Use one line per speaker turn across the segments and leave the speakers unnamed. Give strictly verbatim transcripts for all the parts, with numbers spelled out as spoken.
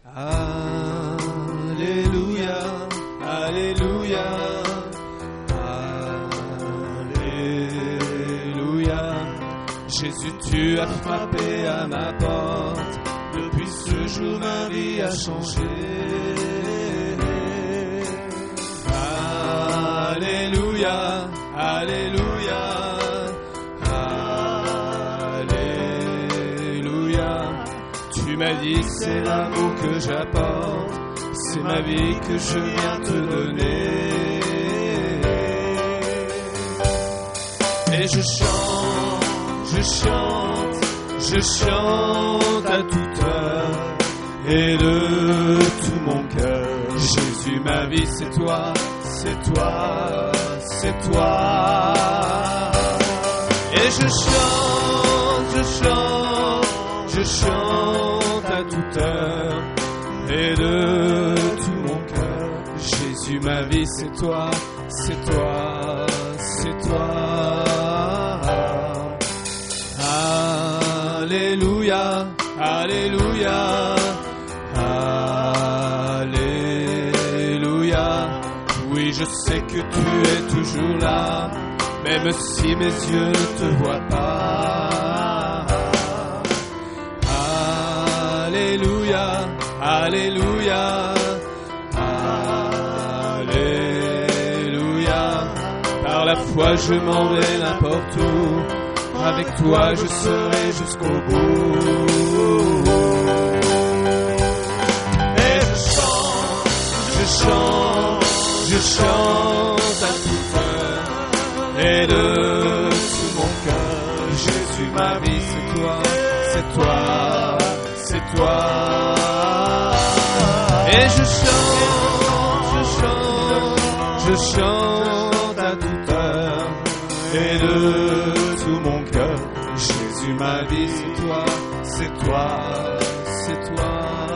Alléluia, Alléluia, Alléluia. Jésus, tu as frappé à ma porte. Depuis ce jour, ma vie a changé. Alléluia, Alléluia, Alléluia. Tu m'as dit que c'est l'amour que j'apporte, c'est ma vie que je viens te donner. Et je chante, je chante, je chante à toute heure et de tout mon cœur. Jésus, ma vie, c'est toi, c'est toi, c'est toi. Et je chante, je chante, je chante à toute heure et de tout mon cœur. Jésus, ma vie, c'est toi, c'est toi, c'est toi. Alléluia, Alléluia, Alléluia. Oui, je sais que tu es toujours là, même si mes yeux ne te voient pas. Alléluia, Alléluia, Alléluia. Par la foi, je m'en vais n'importe où. Avec toi, je serai jusqu'au bout. Et je chante, je chante, je chante à toute heure et de tout mon cœur. Jésus, ma vie, c'est toi, c'est toi, c'est toi. Et je chante, je chante, je chante à toute heure et de tout mon cœur. Jésus, ma vie, c'est toi, c'est toi, c'est toi.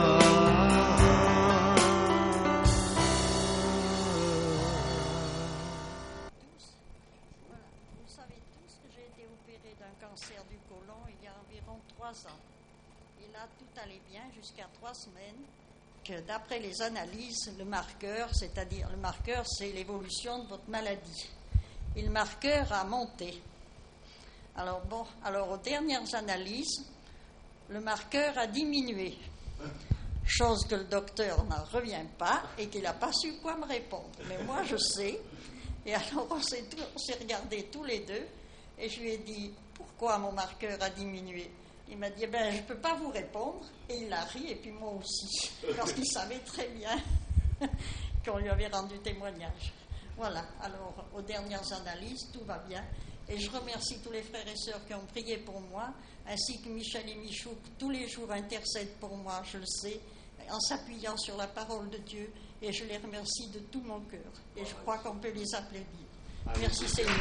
Vous savez tous que j'ai été opérée d'un cancer du côlon il y a environ trois ans. Et là, tout allait bien jusqu'à trois semaines. Que d'après les analyses, le marqueur, c'est-à-dire le marqueur, c'est l'évolution de votre maladie. Et le marqueur a monté. Alors bon, alors aux dernières analyses, le marqueur a diminué. Chose que le docteur n'en revient pas et qu'il n'a pas su quoi me répondre. Mais moi, je sais. Et alors, on s'est, tout, on s'est regardés tous les deux et je lui ai dit, pourquoi mon marqueur a diminué? Il m'a dit, eh ben, je ne peux pas vous répondre. Et il a ri, et puis moi aussi, parce qu'il savait très bien qu'on lui avait rendu témoignage. Voilà, alors, aux dernières analyses, tout va bien. Et je remercie tous les frères et sœurs qui ont prié pour moi, ainsi que Michel et Michou, qui tous les jours intercèdent pour moi, je le sais, en s'appuyant sur la parole de Dieu. Et je les remercie de tout mon cœur. Et je crois qu'on peut les applaudir. Merci Seigneur.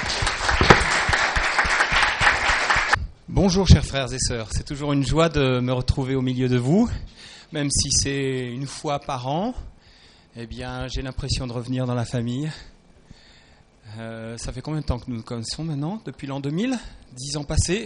Bonjour chers frères et sœurs, c'est toujours une joie de me retrouver au milieu de vous, même si c'est une fois par an, eh bien j'ai l'impression de revenir dans la famille. Euh, ça fait combien de temps que nous nous connaissons maintenant? Depuis l'an deux mille, dix ans passés.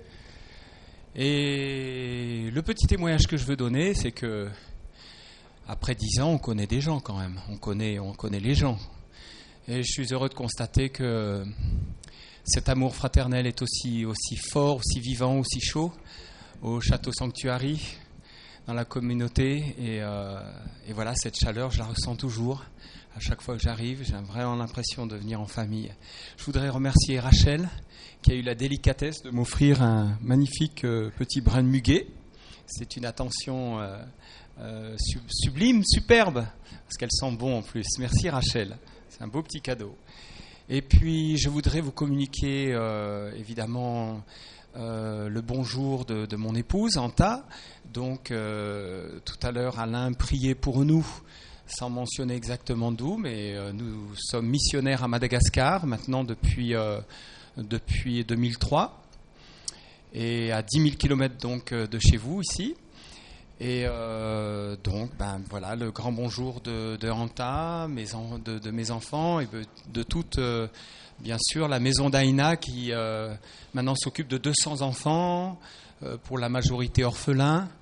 Et le petit témoignage que je veux donner, c'est que après dix ans, on connaît des gens quand même, on connaît, on connaît les gens. Et je suis heureux de constater que cet amour fraternel est aussi, aussi fort, aussi vivant, aussi chaud au Château Sanctuary, dans la communauté. Et, euh, et voilà, cette chaleur, je la ressens toujours. À chaque fois que j'arrive, j'ai vraiment l'impression de venir en famille. Je voudrais remercier Rachel, qui a eu la délicatesse de m'offrir un magnifique euh, petit brin de muguet. C'est une attention euh, euh, sublime, superbe, parce qu'elle sent bon en plus. Merci Rachel, c'est un beau petit cadeau. Et puis, je voudrais vous communiquer, euh, évidemment, euh, le bonjour de, de mon épouse, Anta. Donc, euh, tout à l'heure, Alain priait pour nous, sans mentionner exactement d'où, mais euh, nous sommes missionnaires à Madagascar, maintenant depuis, euh, depuis deux mille trois, et à dix mille kilomètres donc, de chez vous, ici. Et euh, donc, ben, voilà, le grand bonjour de, de Anta, mes en, de, de mes enfants, et de, de toute, euh, bien sûr, la maison d'Aïna qui euh, maintenant s'occupe de deux cents enfants, euh, pour la majorité orphelins.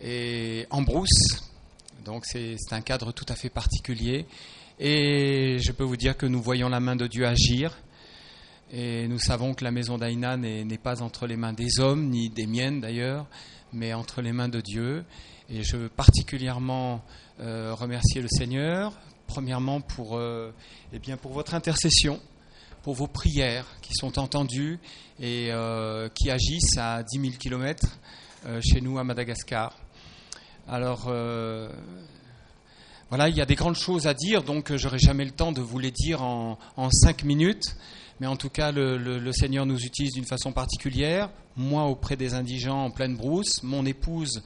et en brousse. Donc c'est, c'est un cadre tout à fait particulier. Et je peux vous dire que nous voyons la main de Dieu agir. Et nous savons que la maison d'Aïna n'est, n'est pas entre les mains des hommes, ni des miennes d'ailleurs, mais entre les mains de Dieu. Et je veux particulièrement euh, remercier le Seigneur, premièrement pour, euh, eh bien pour votre intercession, pour vos prières qui sont entendues et euh, qui agissent à dix mille kilomètres euh, chez nous à Madagascar. Alors, euh, voilà, il y a des grandes choses à dire, donc je n'aurai jamais le temps de vous les dire en, en cinq minutes. Mais en tout cas, le, le, le Seigneur nous utilise d'une façon particulière. Moi, auprès des indigents en pleine brousse. Mon épouse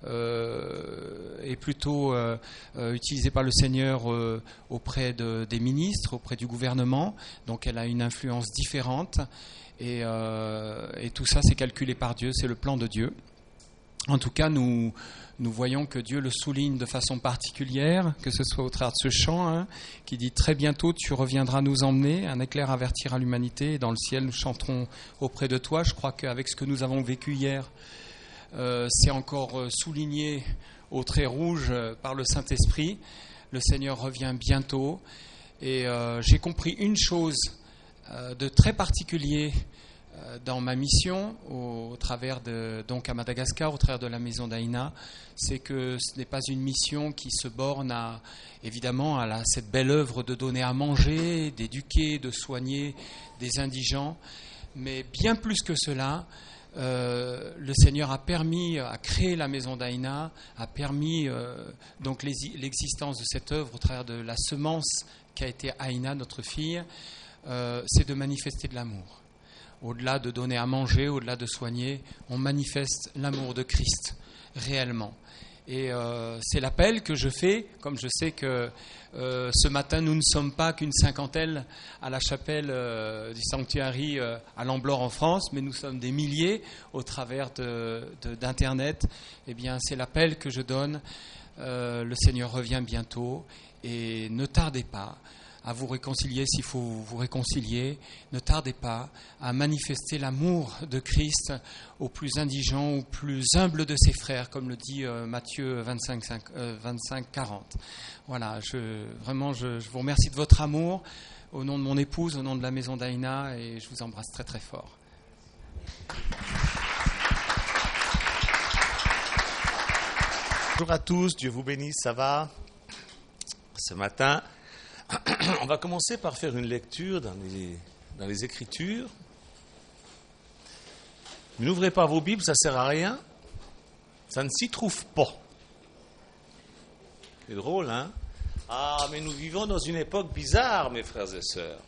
euh, est plutôt euh, euh, utilisée par le Seigneur euh, auprès de, des ministres, auprès du gouvernement. Donc, elle a une influence différente. Et, euh, et tout ça, c'est calculé par Dieu. C'est le plan de Dieu. En tout cas, nous, nous voyons que Dieu le souligne de façon particulière, que ce soit au travers de ce chant hein, qui dit « Très bientôt, tu reviendras nous emmener, un éclair avertira l'humanité, et dans le ciel, nous chanterons auprès de toi ». Je crois qu'avec ce que nous avons vécu hier, euh, c'est encore souligné au trait rouge par le Saint-Esprit. Le Seigneur revient bientôt. Et euh, j'ai compris une chose euh, de très particulier dans ma mission, au, au travers de, donc à Madagascar, au travers de la maison d'Aïna, c'est que ce n'est pas une mission qui se borne à, évidemment, à la, cette belle œuvre de donner à manger, d'éduquer, de soigner des indigents, mais bien plus que cela, euh, le Seigneur a permis, a créé la maison d'Aïna, a permis euh, donc les, l'existence de cette œuvre au travers de la semence qu'a été Aïna, notre fille, euh, c'est de manifester de l'amour. Au-delà de donner à manger, au-delà de soigner, on manifeste l'amour de Christ réellement. Et euh, c'est l'appel que je fais, comme je sais que euh, ce matin, nous ne sommes pas qu'une cinquantaine à la chapelle euh, du Sanctuary euh, à Lamblore en France, mais nous sommes des milliers au travers de, de, d'Internet. Eh bien, c'est l'appel que je donne. Euh, le Seigneur revient bientôt et ne tardez pas à vous réconcilier s'il faut vous réconcilier. Ne tardez pas à manifester l'amour de Christ aux plus indigents, aux plus humbles de ses frères, comme le dit euh, Matthieu vingt-cinq, quarante. Voilà, je, vraiment, je, je vous remercie de votre amour au nom de mon épouse, au nom de la maison d'Aïna, et je vous embrasse très très fort.
Bonjour à tous, Dieu vous bénisse, ça va? Ce matin, on va commencer par faire une lecture dans les, dans les Écritures. N'ouvrez pas vos Bibles, ça ne sert à rien. Ça ne s'y trouve pas. C'est drôle, hein? Ah, mais nous vivons dans une époque bizarre, mes frères et sœurs.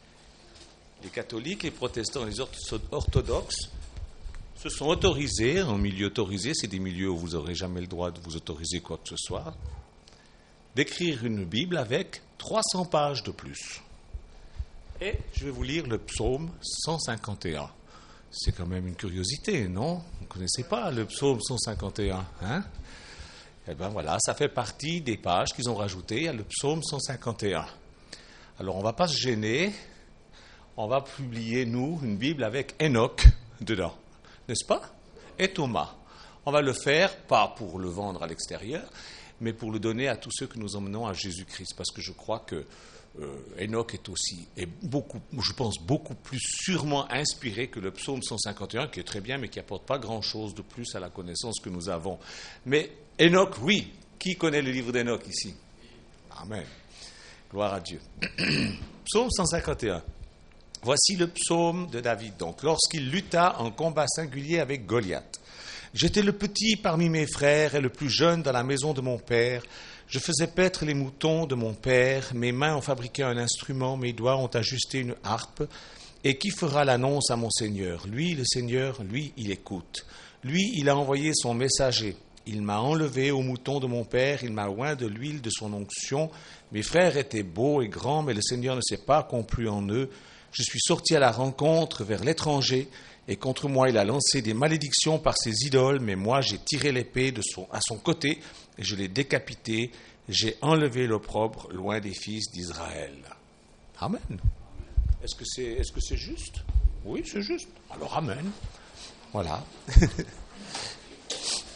Les catholiques, les protestants, les orthodoxes se sont autorisés, en milieu autorisé, c'est des milieux où vous n'aurez jamais le droit de vous autoriser quoi que ce soit, d'écrire une Bible avec trois cents pages de plus. Et je vais vous lire le psaume cent cinquante et un. C'est quand même une curiosité, non? Vous ne connaissez pas le psaume cent cinquante et un, hein? Eh bien voilà, ça fait partie des pages qu'ils ont rajoutées à le psaume cent cinquante et un. Alors on ne va pas se gêner, on va publier, nous, une Bible avec Enoch dedans, n'est-ce pas? Et Thomas. On va le faire, pas pour le vendre à l'extérieur, mais pour le donner à tous ceux que nous emmenons à Jésus-Christ, parce que je crois que euh, Enoch est aussi, est beaucoup, je pense, beaucoup plus sûrement inspiré que le psaume cent cinquante et un, qui est très bien, mais qui n'apporte pas grand-chose de plus à la connaissance que nous avons. Mais Enoch, oui. Qui connaît le livre d'Enoch ici? Amen. Gloire à Dieu. Psaume cent cinquante et un. Voici le psaume de David, donc, lorsqu'il lutta en combat singulier avec Goliath. J'étais le petit parmi mes frères et le plus jeune dans la maison de mon père. Je faisais paître les moutons de mon père. Mes mains ont fabriqué un instrument, mes doigts ont ajusté une harpe. Et qui fera l'annonce à mon Seigneur? Lui, le Seigneur, lui, il écoute. Lui, il a envoyé son messager. Il m'a enlevé aux moutons de mon père, il m'a oint de l'huile de son onction. Mes frères étaient beaux et grands, mais le Seigneur ne s'est pas complu en eux. Je suis sorti à la rencontre vers l'étranger. Et contre moi, il a lancé des malédictions par ses idoles, mais moi, j'ai tiré l'épée de son, à son côté, et je l'ai décapité. J'ai enlevé l'opprobre loin des fils d'Israël. Amen. Est-ce que c'est, est-ce que c'est juste? Oui, c'est juste. Alors, amen. Voilà.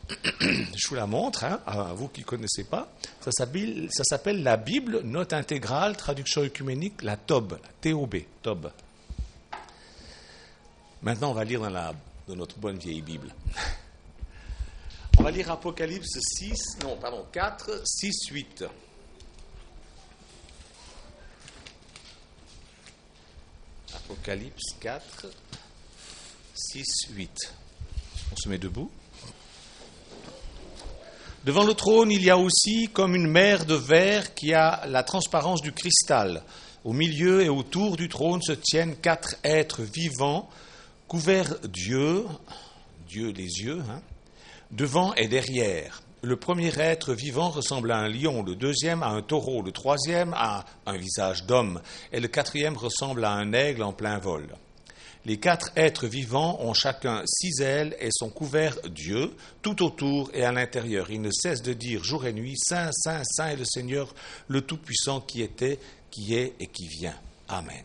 je vous la montre, hein, à vous qui ne connaissez pas. Ça s'appelle, ça s'appelle la Bible, note intégrale, traduction œcuménique, la T O B, la T O B, T O B. Maintenant, on va lire dans, la, dans notre bonne vieille Bible. On va lire Apocalypse six, non, pardon, quatre, six, huit. Apocalypse quatre, six, huit. On se met debout. Devant le trône, il y a aussi comme une mer de verre qui a la transparence du cristal. Au milieu et autour du trône se tiennent quatre êtres vivants, couverts d'yeux, Dieu les yeux, hein, devant et derrière. Le premier être vivant ressemble à un lion, le deuxième à un taureau, le troisième à un visage d'homme, et le quatrième ressemble à un aigle en plein vol. Les quatre êtres vivants ont chacun six ailes et sont couverts d'yeux, tout autour et à l'intérieur. Ils ne cessent de dire jour et nuit, Saint, Saint, Saint est le Seigneur, le Tout-Puissant qui était, qui est et qui vient. Amen.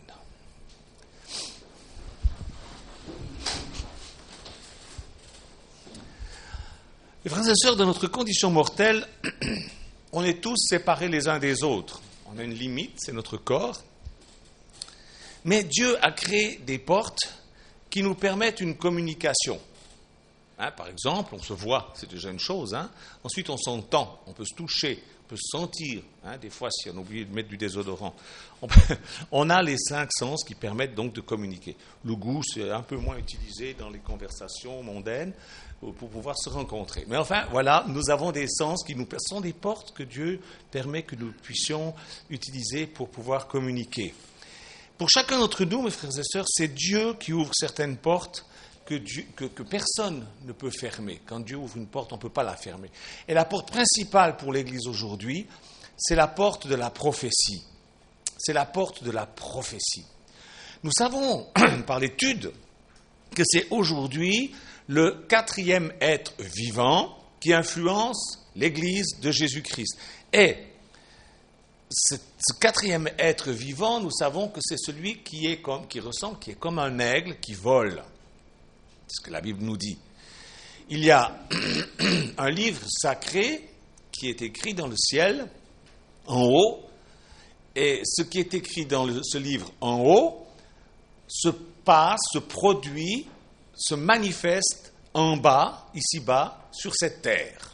Les frères et sœurs, dans notre condition mortelle, on est tous séparés les uns des autres. On a une limite, c'est notre corps. Mais Dieu a créé des portes qui nous permettent une communication. Hein, par exemple, on se voit, c'est déjà une chose. Hein. Ensuite, on s'entend, on peut se toucher, on peut se sentir. Hein, des fois, si on a oublié de mettre du désodorant. On, peut, on a les cinq sens qui permettent donc de communiquer. Le goût, c'est un peu moins utilisé dans les conversations mondaines pour pouvoir se rencontrer. Mais enfin, voilà, nous avons des sens qui nous sont des portes que Dieu permet que nous puissions utiliser pour pouvoir communiquer. Pour chacun d'entre nous, mes frères et sœurs, c'est Dieu qui ouvre certaines portes que, Dieu, que, que personne ne peut fermer. Quand Dieu ouvre une porte, on ne peut pas la fermer. Et la porte principale pour l'Église aujourd'hui, c'est la porte de la prophétie. C'est la porte de la prophétie. Nous savons par l'étude que c'est aujourd'hui le quatrième être vivant qui influence l'Église de Jésus-Christ. Et ce, ce quatrième être vivant, nous savons que c'est celui qui, est comme, qui ressemble, qui est comme un aigle qui vole. C'est ce que la Bible nous dit. Il y a un livre sacré qui est écrit dans le ciel, en haut, et ce qui est écrit dans le, ce livre en haut se passe, se produit, se manifeste en bas, ici-bas, sur cette terre.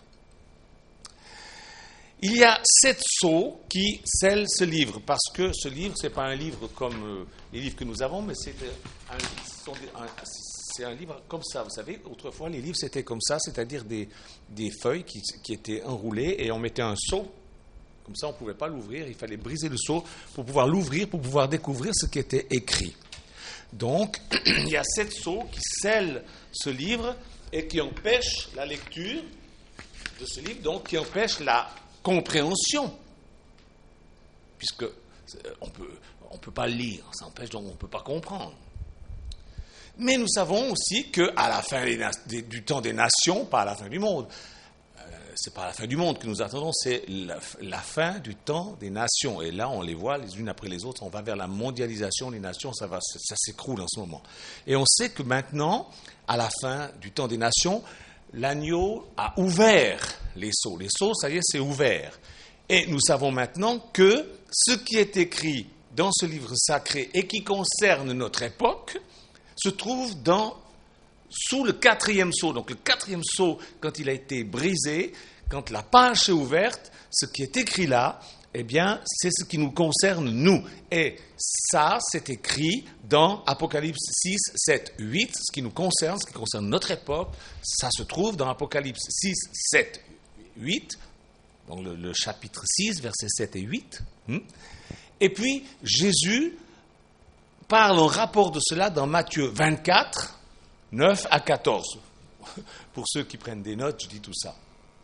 Il y a sept sceaux qui scellent ce livre, parce que ce livre, ce n'est pas un livre comme euh, les livres que nous avons, mais c'est un, un, c'est un livre comme ça. Vous savez, autrefois, les livres, c'était comme ça, c'est-à-dire des, des feuilles qui, qui étaient enroulées, et on mettait un sceau. Comme ça, on ne pouvait pas l'ouvrir, il fallait briser le sceau pour pouvoir l'ouvrir, pour pouvoir découvrir ce qui était écrit. Donc, il y a sept sceaux qui scellent ce livre et qui empêchent la lecture de ce livre, donc qui empêchent la compréhension, puisque on peut, on peut pas le lire, ça empêche, donc on ne peut pas comprendre. Mais nous savons aussi qu'à la fin des, des, du temps des nations, pas à la fin du monde, euh, c'est pas à la fin du monde que nous attendons, c'est la, la fin du temps des nations. Et là, on les voit les unes après les autres, on va vers la mondialisation, les nations, ça, va, ça s'écroule en ce moment. Et on sait que maintenant, à la fin du temps des nations, l'agneau a ouvert les sceaux. Les sceaux, ça y est, c'est ouvert. Et nous savons maintenant que ce qui est écrit dans ce livre sacré et qui concerne notre époque se trouve dans, sous le quatrième sceau. Donc le quatrième sceau, quand il a été brisé, quand la page est ouverte, ce qui est écrit là, eh bien, c'est ce qui nous concerne, nous. Et ça, c'est écrit dans Apocalypse six, sept, huit, ce qui nous concerne, ce qui concerne notre époque, ça se trouve dans Apocalypse six, sept, huit, donc le, le chapitre six, versets sept et huit. Et puis, Jésus parle en rapport de cela dans Matthieu vingt-quatre, neuf à quatorze. Pour ceux qui prennent des notes, je dis tout ça.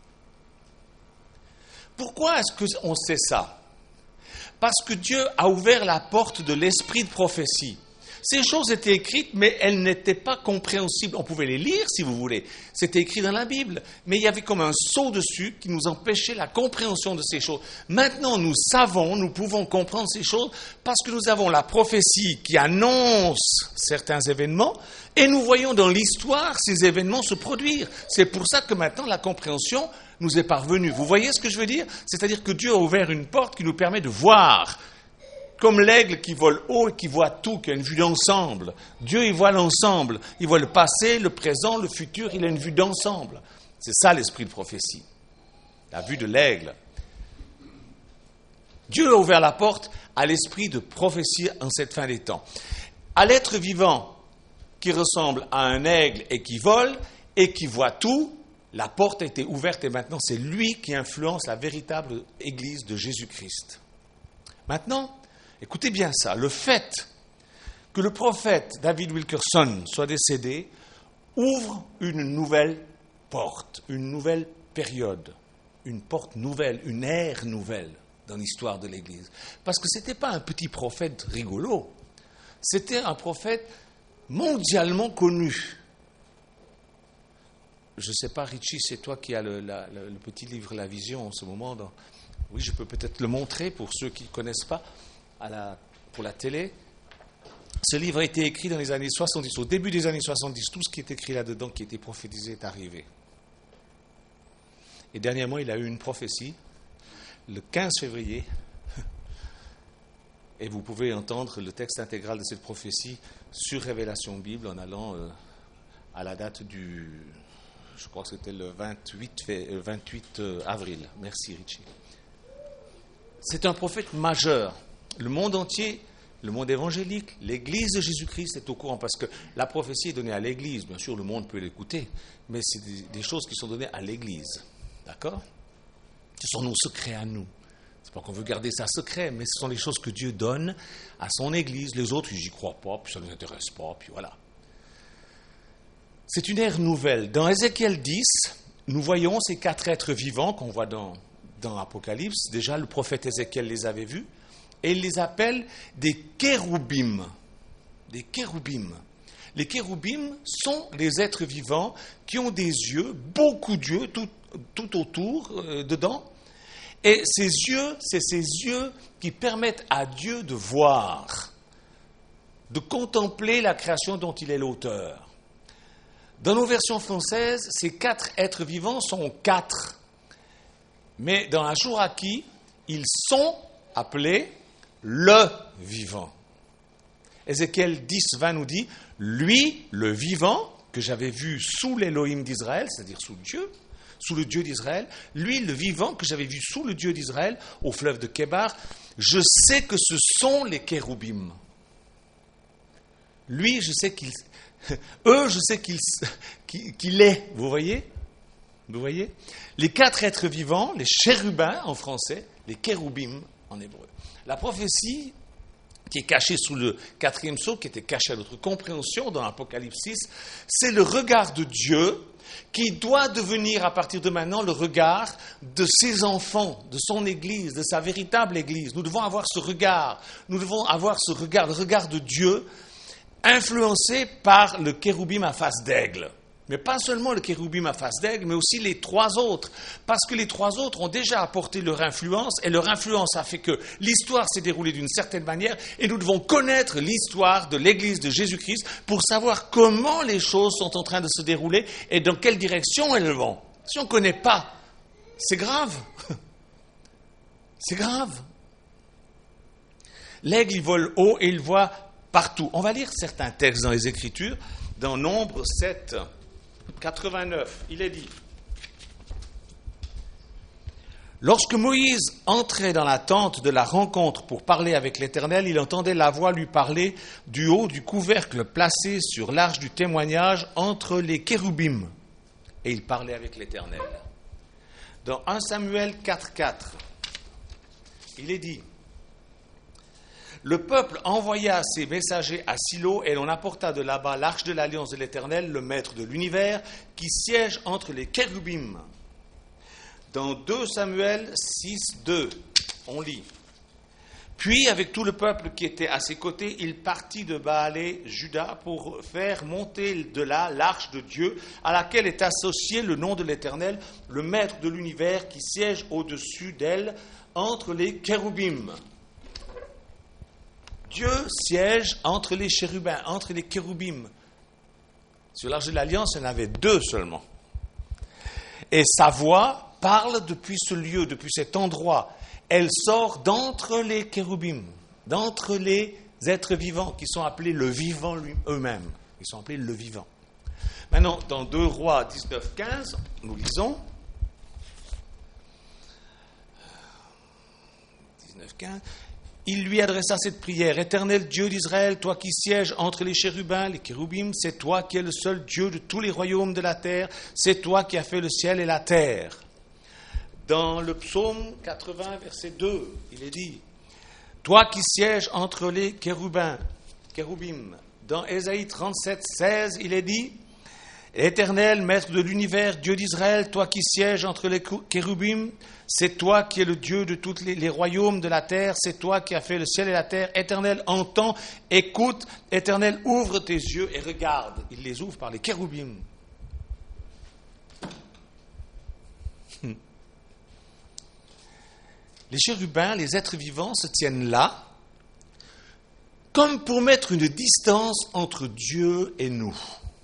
Pourquoi est-ce qu'on sait ça? Parce que Dieu a ouvert la porte de l'esprit de prophétie. Ces choses étaient écrites, mais elles n'étaient pas compréhensibles. On pouvait les lire, si vous voulez. C'était écrit dans la Bible. Mais il y avait comme un sceau dessus qui nous empêchait la compréhension de ces choses. Maintenant, nous savons, nous pouvons comprendre ces choses parce que nous avons la prophétie qui annonce certains événements et nous voyons dans l'histoire ces événements se produire. C'est pour ça que maintenant, la compréhension nous est parvenue. Vous voyez ce que je veux dire? C'est-à-dire que Dieu a ouvert une porte qui nous permet de voir. Comme l'aigle qui vole haut et qui voit tout, qui a une vue d'ensemble. Dieu, il voit l'ensemble. Il voit le passé, le présent, le futur. Il a une vue d'ensemble. C'est ça l'esprit de prophétie. La vue de l'aigle. Dieu a ouvert la porte à l'esprit de prophétie en cette fin des temps. À l'être vivant qui ressemble à un aigle et qui vole et qui voit tout, la porte a été ouverte et maintenant c'est lui qui influence la véritable Église de Jésus-Christ. Maintenant, écoutez bien ça, le fait que le prophète David Wilkerson soit décédé ouvre une nouvelle porte, une nouvelle période, une porte nouvelle, une ère nouvelle dans l'histoire de l'Église. Parce que ce n'était pas un petit prophète rigolo, c'était un prophète mondialement connu. Je ne sais pas, Richie, c'est toi qui as le, la, le, le petit livre La Vision en ce moment. Dans... Oui, je peux peut-être le montrer pour ceux qui ne connaissent pas. À la, pour la télé. Ce livre a été écrit dans les années soixante-dix. Au début des années soixante-dix, tout ce qui est écrit là-dedans, qui était prophétisé, est arrivé. Et dernièrement, il a eu une prophétie, le quinze février, et vous pouvez entendre le texte intégral de cette prophétie sur Révélation Bible en allant euh, à la date du, je crois que c'était le vingt-huit avril. Merci, Richie. C'est un prophète majeur. Le monde entier, le monde évangélique, l'Église de Jésus-Christ est au courant parce que la prophétie est donnée à l'Église. Bien sûr, le monde peut l'écouter, mais c'est des, des choses qui sont données à l'Église. D'accord? Ce sont nos secrets à nous. C'est pas qu'on veut garder ça secret, mais ce sont les choses que Dieu donne à son Église. Les autres, ils n'y croient pas, puis ça ne les intéresse pas, puis voilà. C'est une ère nouvelle. Dans Ézéchiel dix, nous voyons ces quatre êtres vivants qu'on voit dans, dans Apocalypse. Déjà, le prophète Ézéchiel les avait vus. Et il les appelle des kéroubim. Des kéroubim. Les kéroubim sont des êtres vivants qui ont des yeux, beaucoup d'yeux, tout, tout autour, euh, dedans. Et ces yeux, c'est ces yeux qui permettent à Dieu de voir, de contempler la création dont il est l'auteur. Dans nos versions françaises, ces quatre êtres vivants sont quatre. Mais dans la Chouraki, ils sont appelés le vivant. Ézéchiel dix, vingt nous dit, lui, le vivant, que j'avais vu sous l'Élohim d'Israël, c'est-à-dire sous Dieu, sous le Dieu d'Israël, lui, le vivant, que j'avais vu sous le Dieu d'Israël, au fleuve de Kébar, je sais que ce sont les kéroubim. Lui, je sais qu'il... Eux, je sais qu'il, qu'il est, vous voyez? Vous voyez? Les quatre êtres vivants, les chérubins en français, les kéroubim en hébreu. La prophétie qui est cachée sous le quatrième sceau, qui était cachée à notre compréhension dans l'Apocalypse six, c'est le regard de Dieu qui doit devenir à partir de maintenant le regard de ses enfants, de son Église, de sa véritable Église. Nous devons avoir ce regard, nous devons avoir ce regard, le regard de Dieu, influencé par le kéroubim à face d'aigle. Mais pas seulement le kéroubim à face d'aigle, mais aussi les trois autres. Parce que les trois autres ont déjà apporté leur influence, et leur influence a fait que l'histoire s'est déroulée d'une certaine manière, et nous devons connaître l'histoire de l'Église de Jésus-Christ pour savoir comment les choses sont en train de se dérouler et dans quelle direction elles vont. Si on ne connaît pas, c'est grave. C'est grave. L'aigle, il vole haut et il voit partout. On va lire certains textes dans les Écritures. Dans Nombre sept, quatre-vingt-neuf, il est dit: lorsque Moïse entrait dans la tente de la rencontre pour parler avec l'Éternel, il entendait la voix lui parler du haut du couvercle placé sur l'arche du témoignage entre les kéroubim. Et il parlait avec l'Éternel. Dans un Samuel quatre, quatre, il est dit: le peuple envoya ses messagers à Silo et l'on apporta de là-bas l'arche de l'alliance de l'Éternel, le maître de l'univers, qui siège entre les kéroubim. Dans deux Samuel six, deux, on lit: Puis, avec tout le peuple qui était à ses côtés, il partit de Baale, Juda, pour faire monter de là l'arche de Dieu, à laquelle est associé le nom de l'Éternel, le Maître de l'univers, qui siège au-dessus d'elle, entre les kéroubim. Dieu siège entre les chérubins, entre les kéroubim. Sur l'arche de l'Alliance, il y en avait deux seulement. Et sa voix parle depuis ce lieu, depuis cet endroit. Elle sort d'entre les kéroubim, d'entre les êtres vivants qui sont appelés le vivant eux-mêmes. Ils sont appelés le vivant. Maintenant, dans deux Rois dix-neuf quinze, nous lisons dix-neuf quinze. Il lui adressa cette prière. Éternel Dieu d'Israël, toi qui sièges entre les chérubins, les kéroubim, c'est toi qui es le seul Dieu de tous les royaumes de la terre. C'est toi qui as fait le ciel et la terre. Dans le psaume quatre-vingts, verset deux, il est dit « Toi qui sièges entre les kéroubins, kéroubim. » Dans Ésaïe trente-sept, seize, il est dit « Éternel, maître de l'univers, Dieu d'Israël, toi qui sièges entre les kéroubim, c'est toi qui es le Dieu de tous les, les royaumes de la terre, c'est toi qui as fait le ciel et la terre. Éternel, entends, écoute, Éternel, ouvre tes yeux et regarde. » Il les ouvre par les kéroubim. Les chérubins, les êtres vivants, se tiennent là, comme pour mettre une distance entre Dieu et nous.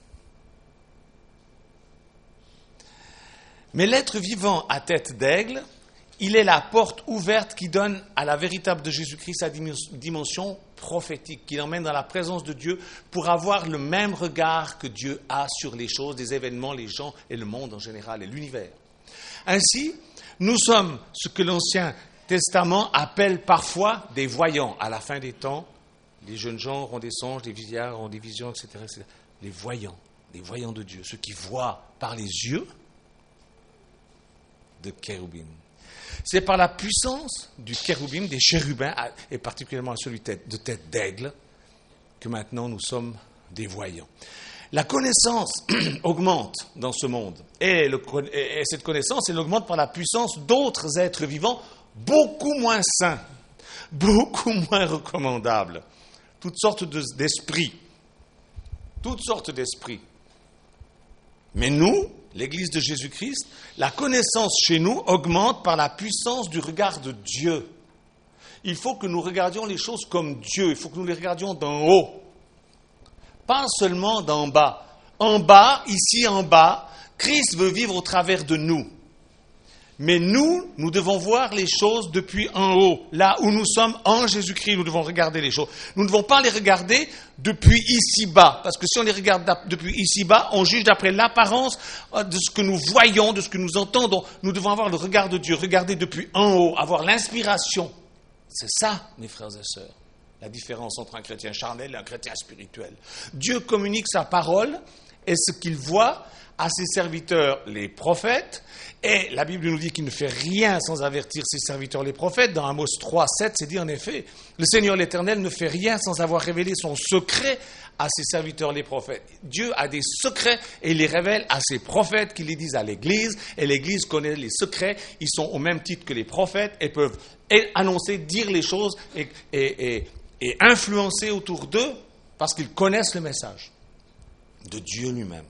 Mais l'être vivant à tête d'aigle, il est la porte ouverte qui donne à la véritable de Jésus-Christ sa dimension prophétique, qui l'emmène dans la présence de Dieu pour avoir le même regard que Dieu a sur les choses, les événements, les gens et le monde en général et l'univers. Ainsi, nous sommes ce que l'Ancien Testament appelle parfois des voyants. À la fin des temps, les jeunes gens auront des songes, des vieillards auront des visions, et cetera, et cetera. Les voyants, les voyants de Dieu, ceux qui voient par les yeux de kéroubim. C'est par la puissance du kéroubim, des chérubins, et particulièrement celui de tête d'aigle, que maintenant nous sommes des voyants. La connaissance augmente dans ce monde, et, le, et cette connaissance, elle augmente par la puissance d'autres êtres vivants beaucoup moins sains, beaucoup moins recommandables, toutes sortes de, d'esprits, toutes sortes d'esprits. Mais nous, l'Église de Jésus-Christ, la connaissance chez nous augmente par la puissance du regard de Dieu. Il faut que nous regardions les choses comme Dieu, il faut que nous les regardions d'en haut, pas seulement d'en bas. En bas, ici en bas, Christ veut vivre au travers de nous. Mais nous, nous devons voir les choses depuis en haut. Là où nous sommes en Jésus-Christ, nous devons regarder les choses. Nous ne devons pas les regarder depuis ici-bas. Parce que si on les regarde depuis ici-bas, on juge d'après l'apparence de ce que nous voyons, de ce que nous entendons. Nous devons avoir le regard de Dieu, regarder depuis en haut, avoir l'inspiration. C'est ça, mes frères et sœurs, la différence entre un chrétien charnel et un chrétien spirituel. Dieu communique sa parole et ce qu'il voit à ses serviteurs, les prophètes, et la Bible nous dit qu'il ne fait rien sans avertir ses serviteurs, les prophètes. Dans Amos trois, sept, c'est dit en effet, le Seigneur l'Éternel ne fait rien sans avoir révélé son secret à ses serviteurs, les prophètes. Dieu a des secrets et il les révèle à ses prophètes qui les disent à l'Église, et l'Église connaît les secrets, ils sont au même titre que les prophètes et peuvent annoncer, dire les choses et, et, et, et influencer autour d'eux parce qu'ils connaissent le message de Dieu lui-même.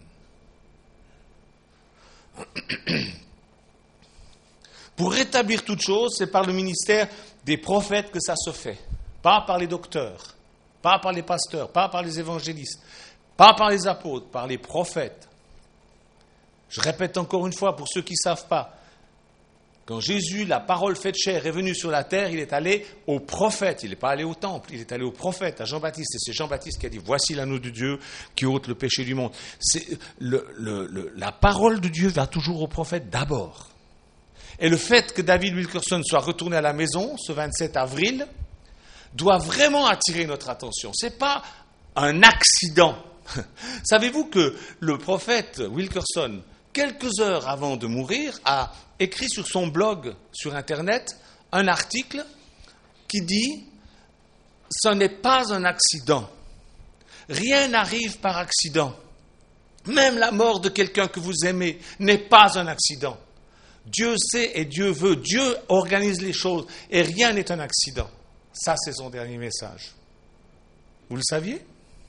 Pour rétablir toute chose, c'est par le ministère des prophètes que ça se fait. Pas par les docteurs, pas par les pasteurs, pas par les évangélistes, pas par les apôtres, par les prophètes. Je répète encore une fois pour ceux qui ne savent pas. Quand Jésus, la parole faite chair, est venu sur la terre, il est allé au prophète. Il n'est pas allé au temple, il est allé au prophète, à Jean-Baptiste. Et c'est Jean-Baptiste qui a dit « Voici l'agneau de Dieu qui ôte le péché du monde ». Le, le, le, la parole de Dieu va toujours au prophète d'abord. Et le fait que David Wilkerson soit retourné à la maison ce vingt-sept avril doit vraiment attirer notre attention. Ce n'est pas un accident. Savez-vous que le prophète Wilkerson, quelques heures avant de mourir, a écrit sur son blog sur Internet un article qui dit « Ce n'est pas un accident. Rien n'arrive par accident. Même la mort de quelqu'un que vous aimez n'est pas un accident. Dieu sait et Dieu veut. Dieu organise les choses et rien n'est un accident. Ça, c'est son dernier message. Vous le saviez?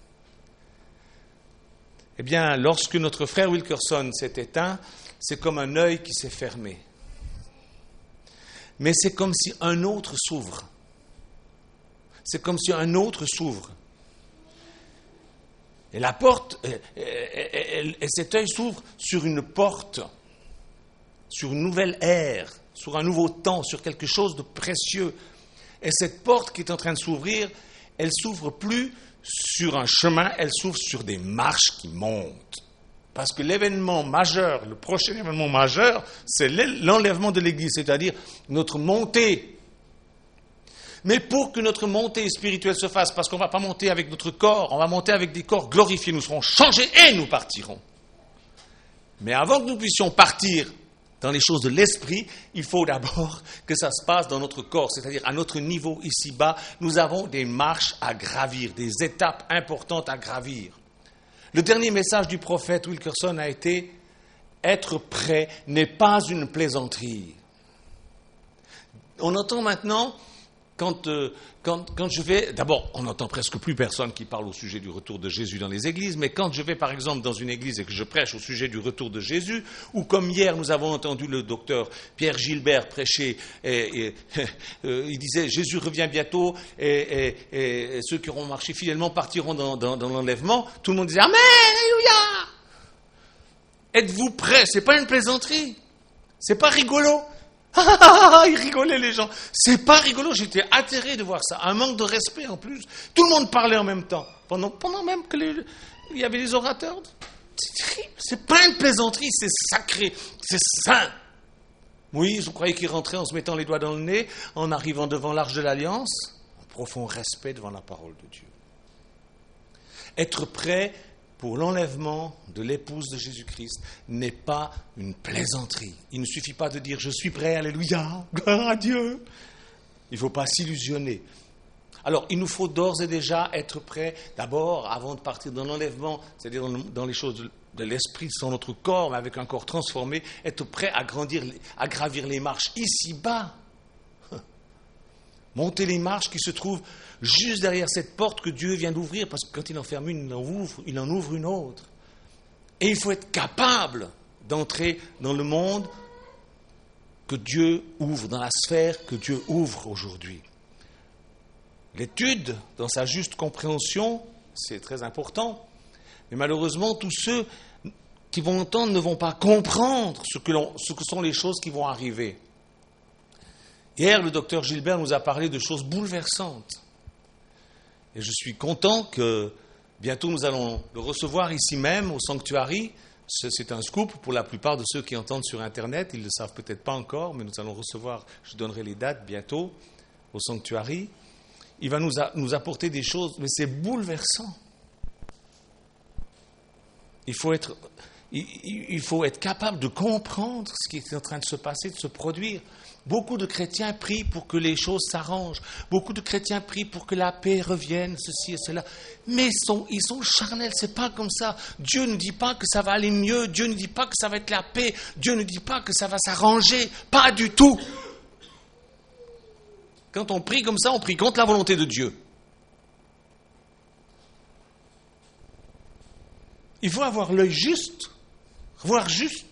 Eh bien, lorsque notre frère Wilkerson s'est éteint, c'est comme un œil qui s'est fermé. Mais c'est comme si un autre s'ouvre. C'est comme si un autre s'ouvre. Et la porte, et, et, et, et cet œil s'ouvre sur une porte, sur une nouvelle ère, sur un nouveau temps, sur quelque chose de précieux. Et cette porte qui est en train de s'ouvrir, elle ne s'ouvre plus sur un chemin, elle s'ouvre sur des marches qui montent. Parce que l'événement majeur, le prochain événement majeur, c'est l'enlèvement de l'Église, c'est-à-dire notre montée. Mais pour que notre montée spirituelle se fasse, parce qu'on ne va pas monter avec notre corps, on va monter avec des corps glorifiés, nous serons changés et nous partirons. Mais avant que nous puissions partir dans les choses de l'esprit, il faut d'abord que ça se passe dans notre corps, c'est-à-dire à notre niveau ici-bas, nous avons des marches à gravir, des étapes importantes à gravir. Le dernier message du prophète Wilkerson a été « Être prêt n'est pas une plaisanterie ». On entend maintenant, quand, euh, quand, quand je vais... D'abord, on n'entend presque plus personne qui parle au sujet du retour de Jésus dans les églises, mais quand je vais par exemple dans une église et que je prêche au sujet du retour de Jésus, ou comme hier nous avons entendu le docteur Pierre Gilbert prêcher, et, et, euh, il disait « Jésus revient bientôt et, et, et ceux qui auront marché fidèlement partiront dans, dans, dans l'enlèvement », tout le monde disait « Amen, alléluia !» Êtes-vous prêts? C'est pas une plaisanterie, c'est pas rigolo. Ah, ils rigolaient les gens. C'est pas rigolo, j'étais atterré de voir ça. Un manque de respect en plus. Tout le monde parlait en même temps. Pendant, pendant même que les, il y avait les orateurs. C'est terrible. C'est pas une plaisanterie, c'est sacré, c'est saint. Oui, vous croyez qu'ils rentraient en se mettant les doigts dans le nez, en arrivant devant l'Arche de l'Alliance? Un profond respect devant la parole de Dieu. Être prêt pour l'enlèvement de l'épouse de Jésus-Christ n'est pas une plaisanterie. Il ne suffit pas de dire « je suis prêt, alléluia, gloire à Dieu ». Il ne faut pas s'illusionner. Alors, il nous faut d'ores et déjà être prêts, d'abord, avant de partir dans l'enlèvement, c'est-à-dire dans, dans les choses de, de l'esprit, sans notre corps, mais avec un corps transformé, être prêt à, grandir, à gravir les marches ici-bas. Monter les marches qui se trouvent juste derrière cette porte que Dieu vient d'ouvrir, parce que quand il en ferme une, il en ouvre, il en ouvre une autre. Et il faut être capable d'entrer dans le monde que Dieu ouvre, dans la sphère que Dieu ouvre aujourd'hui. L'étude, dans sa juste compréhension, c'est très important. Mais malheureusement, tous ceux qui vont entendre ne vont pas comprendre ce que, l'on, ce que sont les choses qui vont arriver. Hier, le docteur Gilbert nous a parlé de choses bouleversantes. Et je suis content que bientôt nous allons le recevoir ici même, au Sanctuary. C'est un scoop pour la plupart de ceux qui entendent sur Internet. Ils ne le savent peut-être pas encore, mais nous allons recevoir, je donnerai les dates bientôt, au Sanctuary. Il va nous, a, nous apporter des choses, mais c'est bouleversant. Il faut être, il, il faut être capable de comprendre ce qui est en train de se passer, de se produire. Beaucoup de chrétiens prient pour que les choses s'arrangent. Beaucoup de chrétiens prient pour que la paix revienne, ceci et cela. Mais ils sont, ils sont charnels, c'est pas comme ça. Dieu ne dit pas que ça va aller mieux. Dieu ne dit pas que ça va être la paix. Dieu ne dit pas que ça va s'arranger. Pas du tout. Quand on prie comme ça, on prie contre la volonté de Dieu. Il faut avoir l'œil juste, voir juste.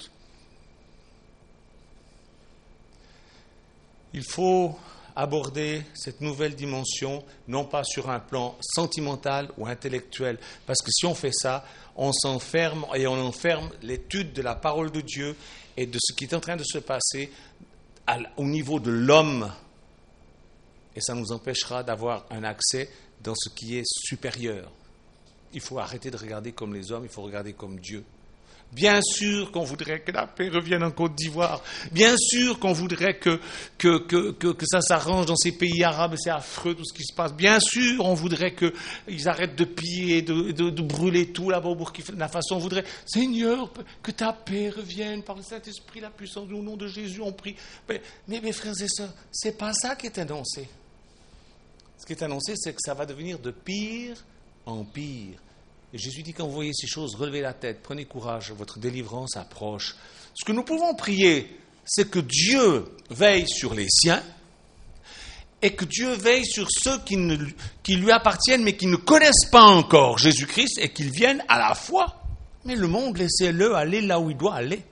Il faut aborder cette nouvelle dimension, non pas sur un plan sentimental ou intellectuel, parce que si on fait ça, on s'enferme et on enferme l'étude de la parole de Dieu et de ce qui est en train de se passer à, au niveau de l'homme. Et ça nous empêchera d'avoir un accès dans ce qui est supérieur. Il faut arrêter de regarder comme les hommes, il faut regarder comme Dieu. Bien sûr qu'on voudrait que la paix revienne en Côte d'Ivoire. Bien sûr qu'on voudrait que, que, que, que, que ça s'arrange dans ces pays arabes. C'est affreux tout ce qui se passe. Bien sûr on voudrait qu'ils arrêtent de piller et de, de, de brûler tout là-bas au Burkina Faso. On voudrait, Seigneur, que ta paix revienne par le Saint-Esprit, la puissance au nom de Jésus, on prie. Mais, mais mes frères et sœurs, c'est pas ça qui est annoncé. Ce qui est annoncé, c'est que ça va devenir de pire en pire. Et Jésus dit, quand vous voyez ces choses, relevez la tête, prenez courage, votre délivrance approche. Ce que nous pouvons prier, c'est que Dieu veille sur les siens et que Dieu veille sur ceux qui, ne, qui lui appartiennent mais qui ne connaissent pas encore Jésus-Christ et qu'ils viennent à la foi. Mais le monde, laissez-le aller là où il doit aller.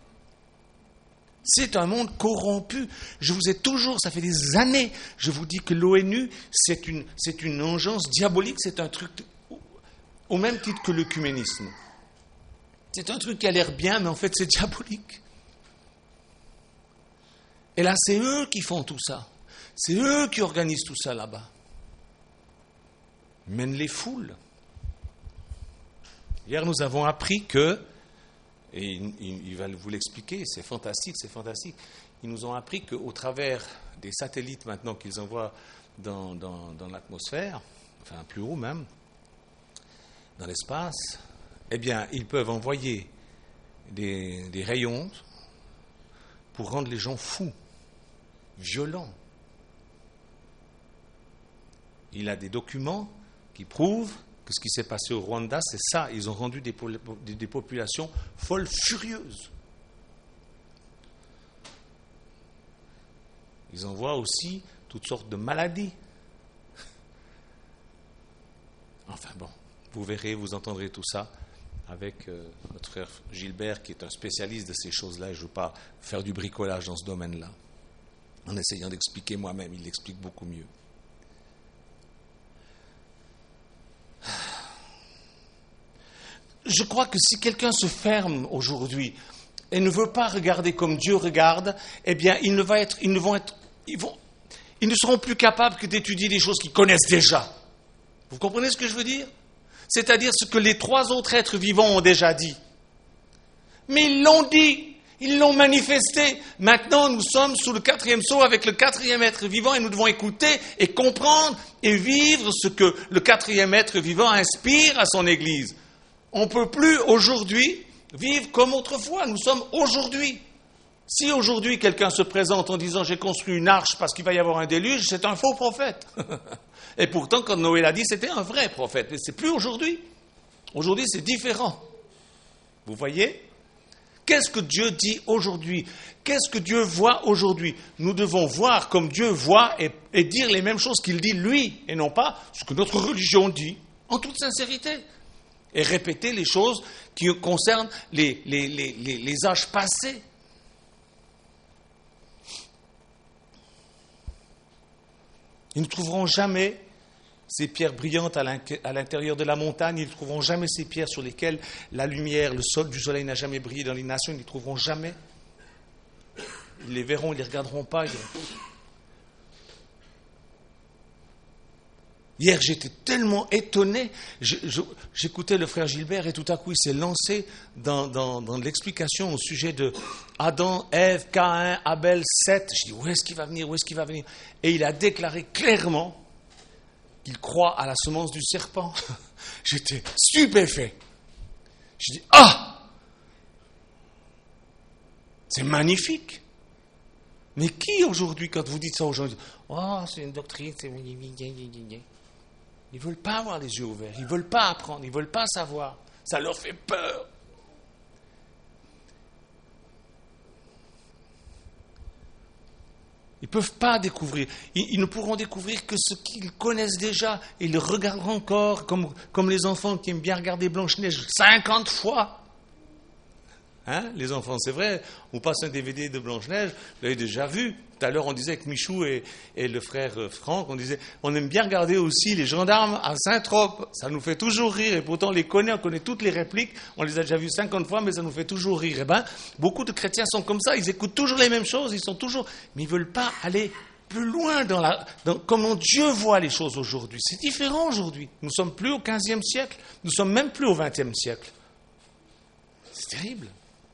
C'est un monde corrompu. Je vous ai toujours, ça fait des années, je vous dis que l'ONU, c'est une, c'est une engeance diabolique, c'est un truc au même titre que l'œcuménisme. C'est un truc qui a l'air bien, mais en fait c'est diabolique. Et là, c'est eux qui font tout ça. C'est eux qui organisent tout ça là-bas. Ils mènent les foules. Hier, nous avons appris que, et il, il, il va vous l'expliquer, c'est fantastique, c'est fantastique. Ils nous ont appris qu'au travers des satellites maintenant qu'ils envoient dans, dans, dans l'atmosphère, enfin plus haut même, dans l'espace, eh bien, ils peuvent envoyer des, des rayons pour rendre les gens fous, violents. Il a des documents qui prouvent que ce qui s'est passé au Rwanda, c'est ça. Ils ont rendu des, des, des populations folles, furieuses. Ils envoient aussi toutes sortes de maladies. Enfin bon, vous verrez, vous entendrez tout ça avec euh, notre frère Gilbert, qui est un spécialiste de ces choses-là. Et je ne veux pas faire du bricolage dans ce domaine-là. En essayant d'expliquer moi-même, il l'explique beaucoup mieux. Je crois que si quelqu'un se ferme aujourd'hui et ne veut pas regarder comme Dieu regarde, eh bien, ils ne, va être, ils ne vont être, ils vont, ils ne seront plus capables que d'étudier des choses qu'ils connaissent déjà. Vous comprenez ce que je veux dire ? C'est-à-dire ce que les trois autres êtres vivants ont déjà dit. Mais ils l'ont dit, ils l'ont manifesté. Maintenant, nous sommes sous le quatrième sceau avec le quatrième être vivant et nous devons écouter et comprendre et vivre ce que le quatrième être vivant inspire à son Église. On ne peut plus aujourd'hui vivre comme autrefois. Nous sommes aujourd'hui. Si aujourd'hui quelqu'un se présente en disant « j'ai construit une arche parce qu'il va y avoir un déluge », c'est un faux prophète. Et pourtant, quand Noé l'a dit, c'était un vrai prophète. Mais ce n'est plus aujourd'hui. Aujourd'hui, c'est différent. Vous voyez ? Qu'est-ce que Dieu dit aujourd'hui ? Qu'est-ce que Dieu voit aujourd'hui ? Nous devons voir comme Dieu voit et, et dire les mêmes choses qu'il dit lui, et non pas ce que notre religion dit, en toute sincérité. Et répéter les choses qui concernent les, les, les, les, les âges passés. Ils ne trouveront jamais ces pierres brillantes à l'intérieur de la montagne, ils ne trouveront jamais ces pierres sur lesquelles la lumière, le sol du soleil n'a jamais brillé dans les nations, ils ne les trouveront jamais. Ils les verront, ils ne les regarderont pas. Hier, j'étais tellement étonné, je, je, j'écoutais le frère Gilbert et tout à coup, il s'est lancé dans, dans, dans l'explication au sujet de Adam, Ève, Caïn, Abel, Seth. Je dis, où est-ce qu'il va venir, où est-ce qu'il va venir ? Et il a déclaré clairement qu'il croit à la semence du serpent. J'étais stupéfait. Je dis, ah ! C'est magnifique. Mais qui aujourd'hui, quand vous dites ça aux gens, dit, oh, c'est une doctrine, c'est... Ils ne veulent pas avoir les yeux ouverts, ils ne veulent pas apprendre, ils ne veulent pas savoir. Ça leur fait peur. Ils ne peuvent pas découvrir. Ils, ils ne pourront découvrir que ce qu'ils connaissent déjà. Ils le regarderont encore, comme, comme les enfants qui aiment bien regarder Blanche-Neige cinquante fois. Hein, les enfants, c'est vrai, on passe un D V D de Blanche-Neige, vous l'avez déjà vu. Tout à l'heure, on disait avec Michou et, et le frère Franck, on disait, on aime bien regarder aussi les gendarmes à Saint-Trope. Ça nous fait toujours rire, et pourtant on les connaît, on connaît toutes les répliques, on les a déjà vues cinquante fois, mais ça nous fait toujours rire. Eh ben, beaucoup de chrétiens sont comme ça, ils écoutent toujours les mêmes choses, ils sont toujours, mais ils ne veulent pas aller plus loin dans la, dans comment Dieu voit les choses aujourd'hui. C'est différent aujourd'hui. Nous ne sommes plus au quinzième siècle, nous ne sommes même plus au vingtième siècle. C'est terrible.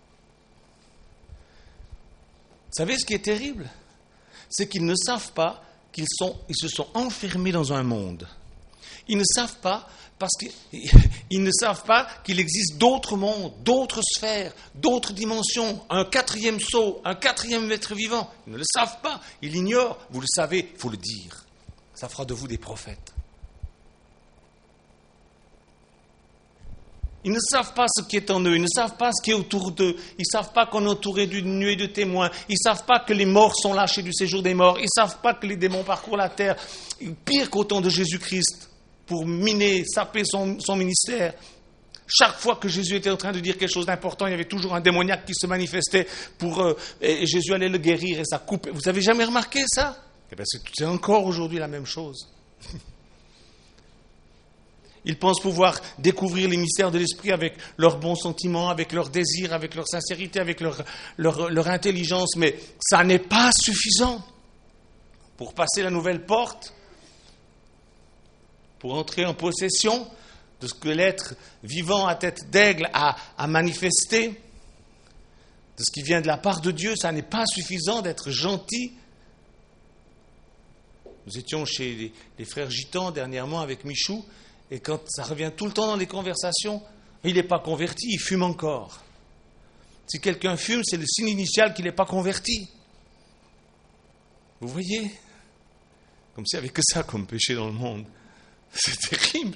Vous savez ce qui est terrible ? C'est qu'ils ne savent pas qu'ils sont, ils se sont enfermés dans un monde. Ils ne savent pas parce qu'ils ne savent pas qu'il existe d'autres mondes, d'autres sphères, d'autres dimensions, un quatrième sceau, un quatrième être vivant. Ils ne le savent pas, ils l'ignorent. Vous le savez, il faut le dire. Ça fera de vous des prophètes. Ils ne savent pas ce qui est en eux, ils ne savent pas ce qui est autour d'eux, ils ne savent pas qu'on est entouré d'une nuée de témoins, ils ne savent pas que les morts sont lâchés du séjour des morts, ils ne savent pas que les démons parcourent la terre, pire qu'au temps de Jésus-Christ, pour miner, saper son, son ministère. Chaque fois que Jésus était en train de dire quelque chose d'important, il y avait toujours un démoniaque qui se manifestait pour, euh, et Jésus allait le guérir et ça coupe. Vous avez jamais remarqué ça? Eh bien, c'est, c'est encore aujourd'hui la même chose. Ils pensent pouvoir découvrir les mystères de l'esprit avec leurs bons sentiments, avec leurs désirs, avec leur sincérité, avec leur, leur, leur intelligence, mais ça n'est pas suffisant pour passer la nouvelle porte, pour entrer en possession de ce que l'être vivant à tête d'aigle a, a manifesté, de ce qui vient de la part de Dieu. Ça n'est pas suffisant d'être gentil. Nous étions chez les, les frères gitans dernièrement avec Michou, et quand ça revient tout le temps dans les conversations, il n'est pas converti, il fume encore. Si quelqu'un fume, c'est le signe initial qu'il n'est pas converti. Vous voyez? Comme s'il n'y avait que ça comme péché dans le monde. C'est terrible.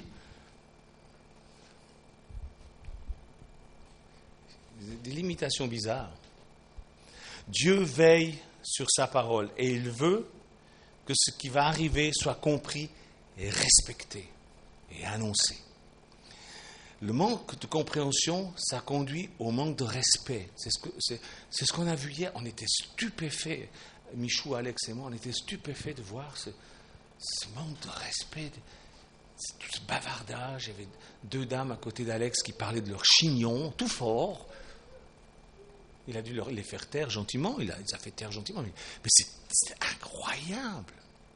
Des limitations bizarres. Dieu veille sur sa parole et il veut que ce qui va arriver soit compris et respecté et annoncé. Le manque de compréhension, ça conduit au manque de respect. C'est ce, que, c'est, c'est ce qu'on a vu hier. On était stupéfaits, Michou, Alex et moi, on était stupéfaits de voir ce, ce manque de respect, tout ce bavardage. Il y avait deux dames à côté d'Alex qui parlaient de leur chignon, tout fort. Il a dû leur, les faire taire gentiment, il, a, il les a fait taire gentiment, mais, mais c'est, c'est incroyable.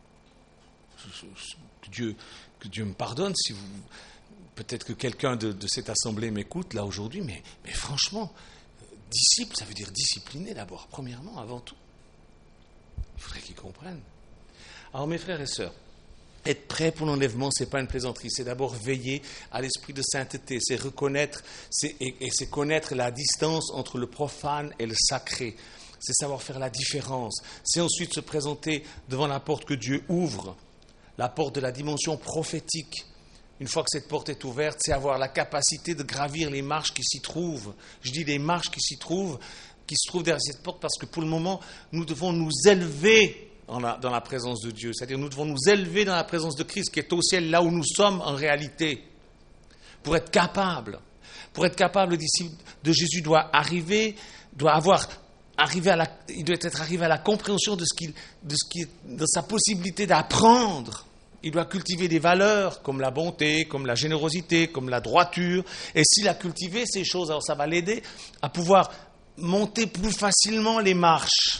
Que Dieu, que Dieu me pardonne si vous... Peut-être que quelqu'un de, de cette assemblée m'écoute là aujourd'hui, mais, mais franchement, disciple, ça veut dire discipliner d'abord, premièrement, avant tout. Il faudrait qu'ils comprennent. Alors mes frères et sœurs, être prêt pour l'enlèvement, ce n'est pas une plaisanterie, c'est d'abord veiller à l'esprit de sainteté, c'est reconnaître, c'est, et, et c'est connaître la distance entre le profane et le sacré, c'est savoir faire la différence, c'est ensuite se présenter devant la porte que Dieu ouvre, la porte de la dimension prophétique. Une fois que cette porte est ouverte, c'est avoir la capacité de gravir les marches qui s'y trouvent. Je dis les marches qui s'y trouvent, qui se trouvent derrière cette porte, parce que pour le moment, nous devons nous élever dans la, dans la présence de Dieu. C'est-à-dire, nous devons nous élever dans la présence de Christ, qui est au ciel, là où nous sommes en réalité. Pour être capable, pour être capable, le disciple de Jésus doit arriver, doit avoir, arriver à la, il doit être arrivé à la compréhension de ce qu'il, de ce qui est, de sa possibilité d'apprendre. Il doit cultiver des valeurs comme la bonté, comme la générosité, comme la droiture. Et s'il a cultivé ces choses, alors ça va l'aider à pouvoir monter plus facilement les marches.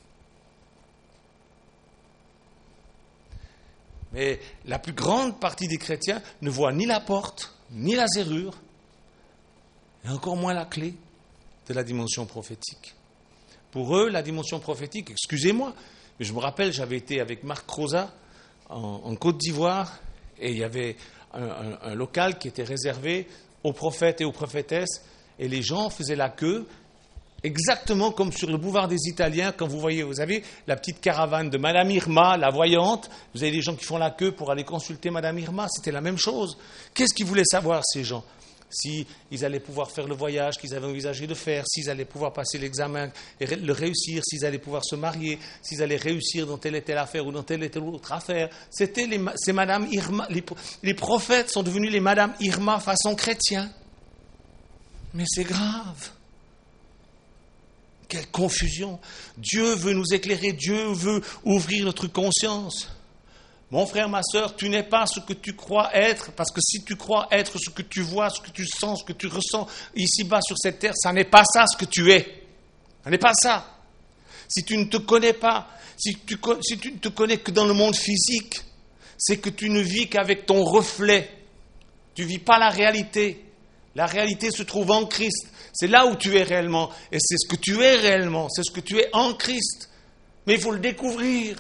Mais la plus grande partie des chrétiens ne voit ni la porte, ni la serrure, et encore moins la clé de la dimension prophétique. Pour eux, la dimension prophétique, excusez-moi, mais je me rappelle, j'avais été avec Marc Rosa En, en Côte d'Ivoire, et il y avait un, un, un local qui était réservé aux prophètes et aux prophétesses, et les gens faisaient la queue, exactement comme sur le boulevard des Italiens, quand vous voyez, vous avez la petite caravane de Madame Irma, la voyante, vous avez des gens qui font la queue pour aller consulter Madame Irma, c'était la même chose. Qu'est-ce qu'ils voulaient savoir, ces gens ? S'ils allaient pouvoir faire le voyage qu'ils avaient envisagé de faire, s'ils allaient pouvoir passer l'examen et le réussir, s'ils allaient pouvoir se marier, s'ils allaient réussir dans telle et telle affaire ou dans telle et telle autre affaire. C'était les, c'est Madame Irma, les, les prophètes sont devenus les Madame Irma façon chrétien. Mais c'est grave. Quelle confusion. Dieu veut nous éclairer, Dieu veut ouvrir notre conscience. Mon frère, ma sœur, tu n'es pas ce que tu crois être, parce que si tu crois être ce que tu vois, ce que tu sens, ce que tu ressens ici-bas sur cette terre, ça n'est pas ça ce que tu es. Ça n'est pas ça. Si tu ne te connais pas, si tu, si tu ne te connais que dans le monde physique, c'est que tu ne vis qu'avec ton reflet. Tu ne vis pas la réalité. La réalité se trouve en Christ. C'est là où tu es réellement. Et c'est ce que tu es réellement. C'est ce que tu es en Christ. Mais il faut le découvrir.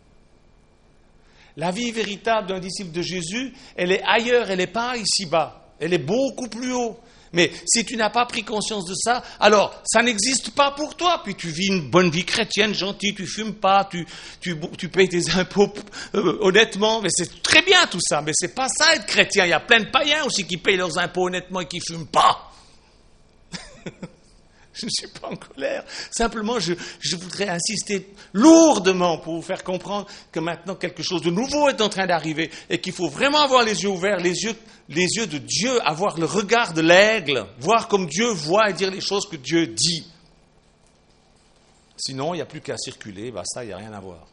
La vie véritable d'un disciple de Jésus, elle est ailleurs, elle n'est pas ici-bas. Elle est beaucoup plus haut. Mais si tu n'as pas pris conscience de ça, alors ça n'existe pas pour toi. Puis tu vis une bonne vie chrétienne, gentille, tu fumes pas, tu, tu, tu payes tes impôts euh, honnêtement. Mais c'est très bien tout ça, mais c'est pas ça être chrétien. Il y a plein de païens aussi qui payent leurs impôts honnêtement et qui fument pas. Je ne suis pas en colère. Simplement, je, je voudrais insister lourdement pour vous faire comprendre que maintenant quelque chose de nouveau est en train d'arriver et qu'il faut vraiment avoir les yeux ouverts, les yeux, les yeux de Dieu, avoir le regard de l'aigle, voir comme Dieu voit et dire les choses que Dieu dit. Sinon, il n'y a plus qu'à circuler, bah ça, il n'y a rien à voir.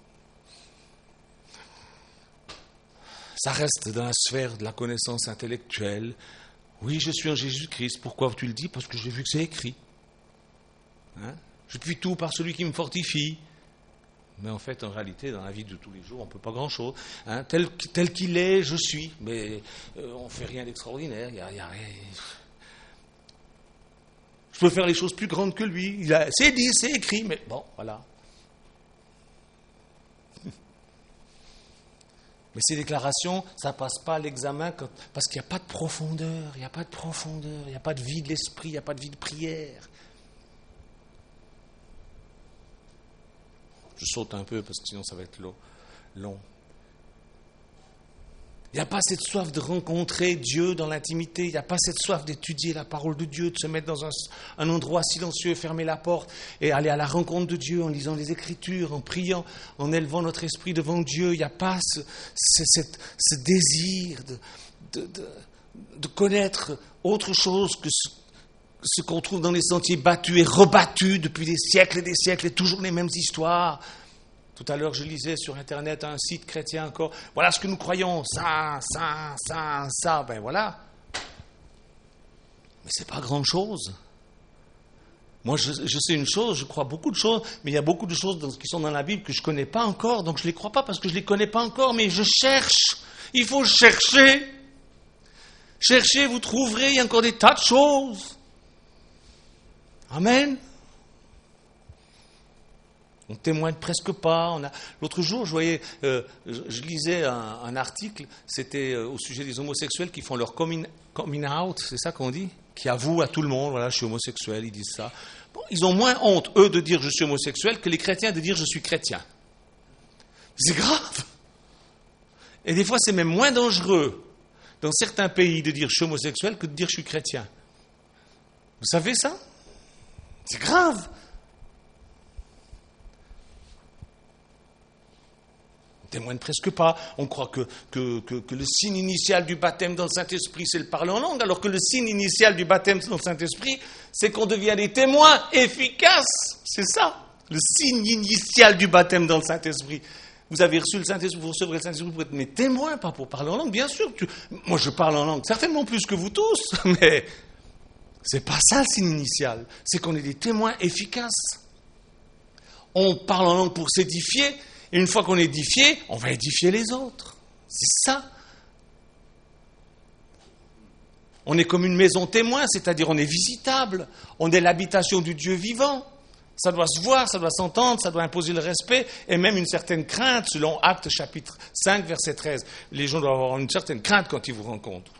Ça reste dans la sphère de la connaissance intellectuelle. Oui, je suis en Jésus-Christ. Pourquoi tu le dis? Parce que j'ai vu que c'est écrit. Hein? Je puis tout par celui qui me fortifie. Mais en fait, en réalité, dans la vie de tous les jours, on ne peut pas grand-chose. Hein? Tel, tel qu'il est, je suis. Mais euh, on ne fait rien d'extraordinaire. Il y a, il y a rien. Je peux faire les choses plus grandes que lui. Il a, c'est dit, c'est écrit. Mais bon, voilà. Mais ces déclarations, ça ne passe pas l'examen quand, parce qu'il n'y a pas de profondeur. Il n'y a pas de profondeur. Il n'y a pas de vie de l'esprit. Il n'y a pas de vie de prière. Je saute un peu parce que sinon ça va être long. Il n'y a pas cette soif de rencontrer Dieu dans l'intimité. Il n'y a pas cette soif d'étudier la parole de Dieu, de se mettre dans un, un endroit silencieux, fermer la porte et aller à la rencontre de Dieu en lisant les Écritures, en priant, en élevant notre esprit devant Dieu. Il n'y a pas ce, ce, cette, ce désir de, de, de, de connaître autre chose que ce, ce qu'on trouve dans les sentiers battus et rebattus depuis des siècles et des siècles et toujours les mêmes histoires. Tout à l'heure, je lisais sur Internet un site chrétien encore. Voilà ce que nous croyons. Ça, ça, ça, ça. Ben voilà. Mais c'est pas grand-chose. Moi, je, je sais une chose, je crois beaucoup de choses, mais il y a beaucoup de choses dans, qui sont dans la Bible que je ne connais pas encore. Donc je ne les crois pas parce que je ne les connais pas encore, mais je cherche. Il faut chercher. Cherchez, vous trouverez. Il y a encore des tas de choses. Amen. On témoigne presque pas. On a... L'autre jour, je voyais, euh, je, je lisais un, un article, c'était euh, au sujet des homosexuels qui font leur coming, coming out, c'est ça qu'on dit, qui avouent à tout le monde, voilà, je suis homosexuel, ils disent ça. Bon, ils ont moins honte, eux, de dire je suis homosexuel que les chrétiens de dire je suis chrétien. C'est grave. Et des fois, c'est même moins dangereux dans certains pays de dire je suis homosexuel que de dire je suis chrétien. Vous savez ça? C'est grave. On témoigne presque pas. On croit que, que, que, que le signe initial du baptême dans le Saint-Esprit, c'est le parler en langue, alors que le signe initial du baptême dans le Saint-Esprit, c'est qu'on devient des témoins efficaces. C'est ça, le signe initial du baptême dans le Saint-Esprit. Vous avez reçu le Saint-Esprit, vous recevrez le Saint-Esprit pour être mes témoins, pas pour parler en langue. Bien sûr, tu... moi je parle en langue, certainement plus que vous tous, mais c'est pas ça le signe initial. C'est qu'on est des témoins efficaces. On parle en langue pour s'édifier, et une fois qu'on est édifié, on va édifier les autres. C'est ça. On est comme une maison témoin, c'est-à-dire on est visitable. On est l'habitation du Dieu vivant. Ça doit se voir, ça doit s'entendre, ça doit imposer le respect et même une certaine crainte, selon Actes chapitre cinq, verset treize. Les gens doivent avoir une certaine crainte quand ils vous rencontrent.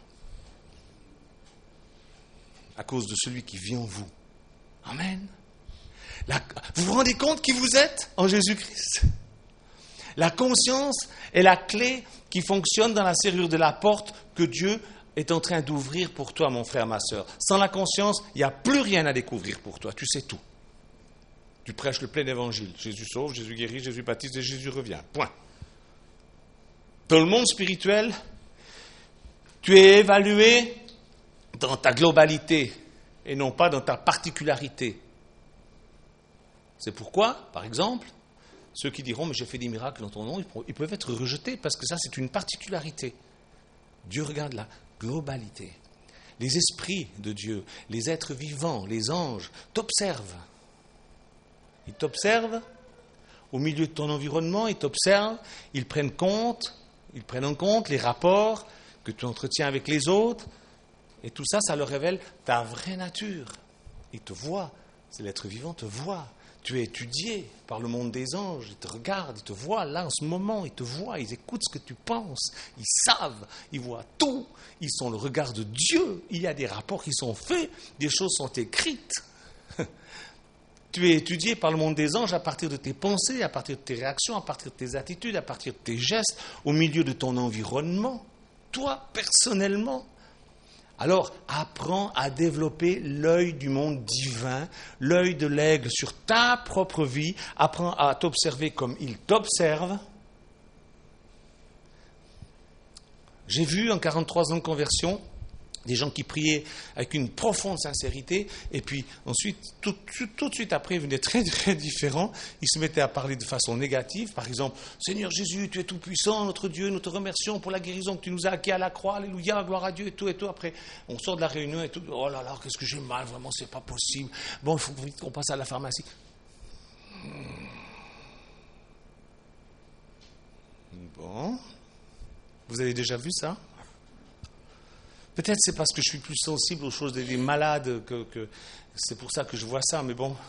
À cause de celui qui vit en vous. Amen. La, vous vous rendez compte qui vous êtes en Jésus-Christ? La conscience est la clé qui fonctionne dans la serrure de la porte que Dieu est en train d'ouvrir pour toi, mon frère, ma sœur. Sans la conscience, il n'y a plus rien à découvrir pour toi. Tu sais tout. Tu prêches le plein évangile. Jésus sauve, Jésus guérit, Jésus baptise et Jésus revient. Point. Dans le monde spirituel, tu es évalué dans ta globalité et non pas dans ta particularité. C'est pourquoi, par exemple, ceux qui diront « mais j'ai fait des miracles dans ton nom », ils peuvent être rejetés parce que ça, c'est une particularité. Dieu regarde la globalité. Les esprits de Dieu, les êtres vivants, les anges, t'observent. Ils t'observent au milieu de ton environnement, ils t'observent, ils prennent compte, ils prennent en compte les rapports que tu entretiens avec les autres, et tout ça, ça leur révèle ta vraie nature. Ils te voient, c'est l'être vivant te voit. Tu es étudié par le monde des anges, ils te regardent, ils te voient là en ce moment, ils te voient, ils écoutent ce que tu penses, ils savent, ils voient tout, ils sont le regard de Dieu, il y a des rapports qui sont faits, des choses sont écrites. Tu es étudié par le monde des anges à partir de tes pensées, à partir de tes réactions, à partir de tes attitudes, à partir de tes gestes, au milieu de ton environnement, toi personnellement. Alors, apprends à développer l'œil du monde divin, l'œil de l'aigle sur ta propre vie. Apprends à t'observer comme il t'observe. J'ai vu en quarante-trois ans de conversion des gens qui priaient avec une profonde sincérité, et puis ensuite, tout, tout, tout de suite après, ils venaient très très différents. Ils se mettaient à parler de façon négative. Par exemple, Seigneur Jésus, tu es tout puissant, notre Dieu, nous te remercions pour la guérison que tu nous as acquis à la croix, alléluia, gloire à Dieu, et tout, et tout. Après, on sort de la réunion et tout, oh là là, qu'est-ce que j'ai mal, vraiment, c'est pas possible. Bon, il faut vite qu'on passe à la pharmacie. Bon, vous avez déjà vu ça? Peut-être c'est parce que je suis plus sensible aux choses des malades que, que c'est pour ça que je vois ça, mais bon.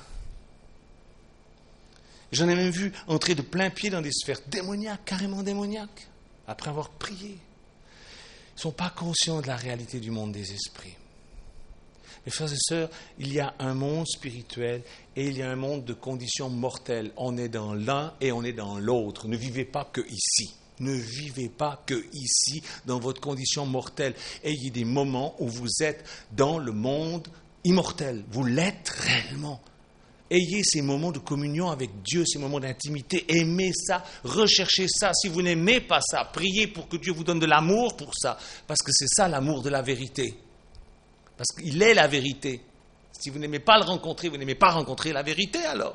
J'en ai même vu entrer de plein pied dans des sphères démoniaques, carrément démoniaques, après avoir prié. Ils ne sont pas conscients de la réalité du monde des esprits. Mes frères et sœurs, il y a un monde spirituel et il y a un monde de conditions mortelles. On est dans l'un et on est dans l'autre. Ne vivez pas que ici. Ne vivez pas que ici, dans votre condition mortelle. Ayez des moments où vous êtes dans le monde immortel. Vous l'êtes réellement. Ayez ces moments de communion avec Dieu, ces moments d'intimité. Aimez ça, recherchez ça. Si vous n'aimez pas ça, priez pour que Dieu vous donne de l'amour pour ça. Parce que c'est ça l'amour de la vérité. Parce qu'il est la vérité. Si vous n'aimez pas le rencontrer, vous n'aimez pas rencontrer la vérité alors.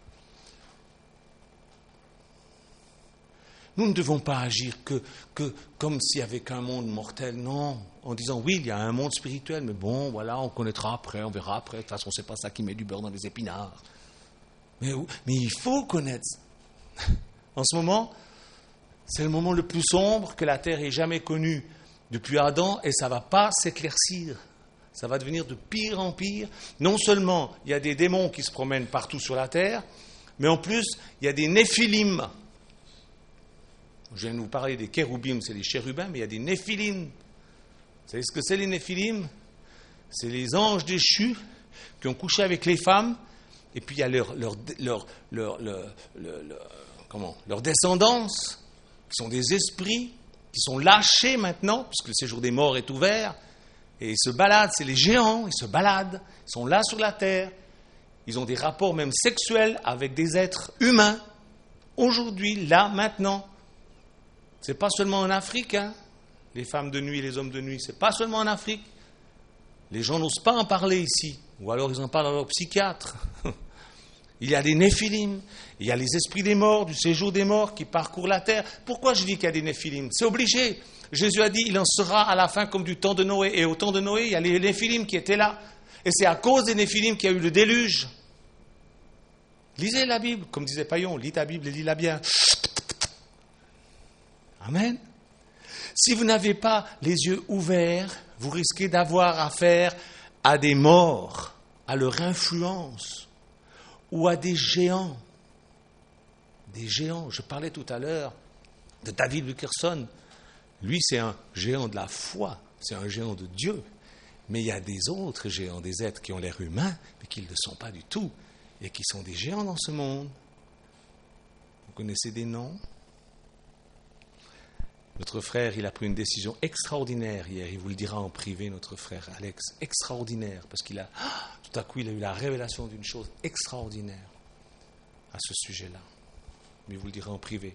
Nous ne devons pas agir que, que comme s'il n'y avait qu'un monde mortel, non. En disant, oui, il y a un monde spirituel, mais bon, voilà, on connaîtra après, on verra après. De toute façon, c'est pas ça qui met du beurre dans les épinards. Mais, mais il faut connaître. En ce moment, c'est le moment le plus sombre que la terre ait jamais connu depuis Adam, et ça ne va pas s'éclaircir. Ça va devenir de pire en pire. Non seulement il y a des démons qui se promènent partout sur la terre, mais en plus, il y a des néphilim. Je viens de vous parler des kéroubim, c'est les chérubins, mais il y a des néphilim. Vous savez ce que c'est les néphilim? C'est les anges déchus qui ont couché avec les femmes, et puis il y a leur, leur, leur, leur, leur, leur, leur, comment, leur descendance, qui sont des esprits, qui sont lâchés maintenant, puisque le séjour des morts est ouvert, et ils se baladent, c'est les géants, ils se baladent, ils sont là sur la terre, ils ont des rapports même sexuels avec des êtres humains, aujourd'hui, là, maintenant. C'est pas seulement en Afrique, hein, les femmes de nuit et les hommes de nuit, c'est pas seulement en Afrique. Les gens n'osent pas en parler ici, ou alors ils en parlent à leur psychiatre. Il y a des néphilim, il y a les esprits des morts, du séjour des morts qui parcourent la terre. Pourquoi je dis qu'il y a des néphilim? C'est obligé. Jésus a dit, il en sera à la fin comme du temps de Noé. Et au temps de Noé, il y a les néphilim qui étaient là. Et c'est à cause des néphilim qu'il y a eu le déluge. Lisez la Bible, comme disait Paillon, lis ta Bible et lis-la bien. Amen. Si vous n'avez pas les yeux ouverts, vous risquez d'avoir affaire à des morts, à leur influence, ou à des géants. Des géants. Je parlais tout à l'heure de David Wilkerson. Lui, c'est un géant de la foi, c'est un géant de Dieu. Mais il y a des autres géants, des êtres qui ont l'air humains, mais qui ne le sont pas du tout, et qui sont des géants dans ce monde. Vous connaissez des noms? Notre frère, il a pris une décision extraordinaire hier. Il vous le dira en privé, notre frère Alex. Extraordinaire, parce qu'il a, tout à coup, il a eu la révélation d'une chose extraordinaire à ce sujet-là. Mais il vous le dira en privé.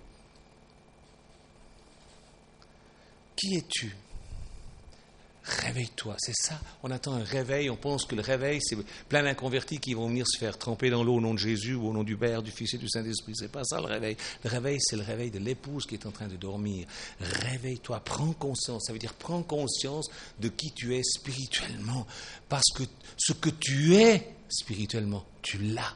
Qui es-tu? Réveille-toi, c'est ça. On attend un réveil, on pense que le réveil, c'est plein d'inconvertis qui vont venir se faire tremper dans l'eau au nom de Jésus ou au nom du Père, du Fils et du Saint-Esprit. C'est pas ça le réveil. Le réveil, c'est le réveil de l'épouse qui est en train de dormir. Réveille-toi, prends conscience. Ça veut dire prends conscience de qui tu es spirituellement. Parce que ce que tu es spirituellement, tu l'as.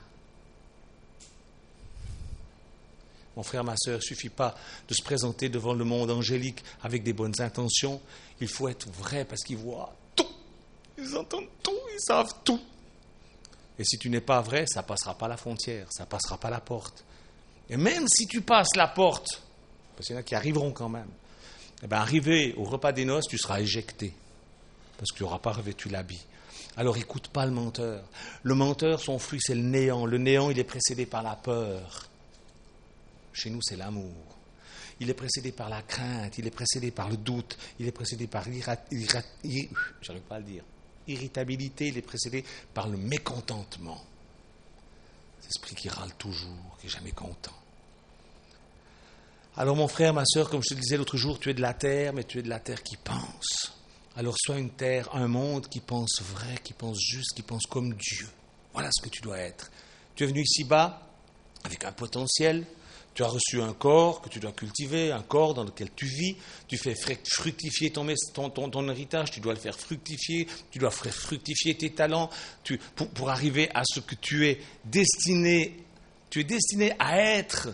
Mon frère, ma sœur, il ne suffit pas de se présenter devant le monde angélique avec des bonnes intentions. Il faut être vrai parce qu'ils voient tout. Ils entendent tout, ils savent tout. Et si tu n'es pas vrai, ça ne passera pas la frontière, ça ne passera pas la porte. Et même si tu passes la porte, parce qu'il y en a qui arriveront quand même, eh bien, arrivé au repas des noces, tu seras éjecté, parce que tu n'auras pas revêtu l'habit. Alors écoute pas le menteur. Le menteur, son fruit, c'est le néant. Le néant, il est précédé par la peur. Chez nous, c'est l'amour. Il est précédé par la crainte, il est précédé par le doute, il est précédé par l'irritabilité, j'arrive pas à le dire, irritabilité, il est précédé par le mécontentement. Cet esprit qui râle toujours, qui n'est jamais content. Alors mon frère, ma sœur, comme je te disais l'autre jour, tu es de la terre, mais tu es de la terre qui pense. Alors sois une terre, un monde qui pense vrai, qui pense juste, qui pense comme Dieu. Voilà ce que tu dois être. Tu es venu ici-bas avec un potentiel. Tu as reçu un corps que tu dois cultiver, un corps dans lequel tu vis. Tu fais fructifier ton, ton, ton, ton héritage, tu dois le faire fructifier. Tu dois faire fructifier tes talents tu, pour, pour arriver à ce que tu es destiné. Tu es destiné à être.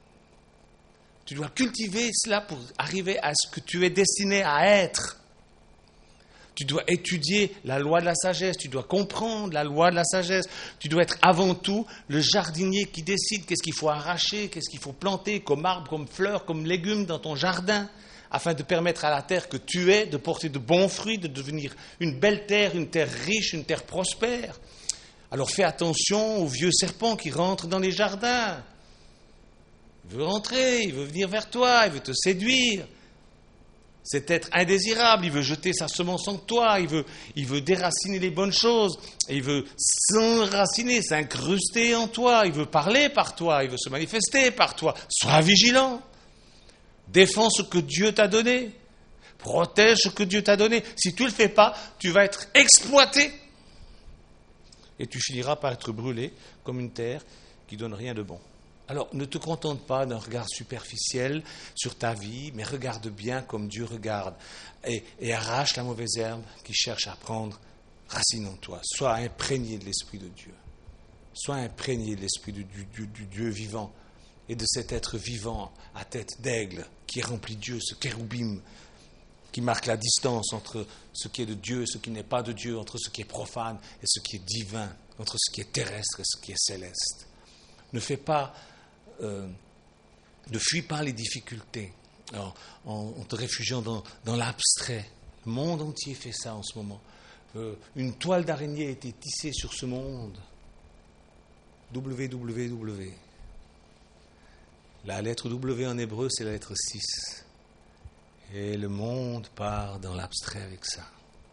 Tu dois cultiver cela pour arriver à ce que tu es destiné à être. Tu dois étudier la loi de la sagesse, tu dois comprendre la loi de la sagesse. Tu dois être avant tout le jardinier qui décide qu'est-ce qu'il faut arracher, qu'est-ce qu'il faut planter comme arbre, comme fleur, comme légumes dans ton jardin, afin de permettre à la terre que tu es de porter de bons fruits, de devenir une belle terre, une terre riche, une terre prospère. Alors fais attention au vieux serpent qui rentre dans les jardins. Il veut rentrer, il veut venir vers toi, il veut te séduire. Cet être indésirable, il veut jeter sa semence en toi, il veut, il veut déraciner les bonnes choses, et il veut s'enraciner, s'incruster en toi, il veut parler par toi, il veut se manifester par toi. Sois vigilant, défends ce que Dieu t'a donné, protège ce que Dieu t'a donné. Si tu ne le fais pas, tu vas être exploité, et tu finiras par être brûlé comme une terre qui ne donne rien de bon. Alors, ne te contente pas d'un regard superficiel sur ta vie, mais regarde bien comme Dieu regarde et, et arrache la mauvaise herbe qui cherche à prendre racine en toi. Sois imprégné de l'Esprit de Dieu. Sois imprégné de l'Esprit du, du, du, du Dieu vivant et de cet être vivant à tête d'aigle qui remplit Dieu, ce kéroubim qui marque la distance entre ce qui est de Dieu et ce qui n'est pas de Dieu, entre ce qui est profane et ce qui est divin, entre ce qui est terrestre et ce qui est céleste. Ne fais pas... Euh, ne fuis pas les difficultés en, en, en te réfugiant dans, dans l'abstrait. Le monde entier fait ça en ce moment. Euh, une toile d'araignée a été tissée sur ce monde. W W W. La lettre W en hébreu, c'est la lettre six. Et le monde part dans l'abstrait avec ça.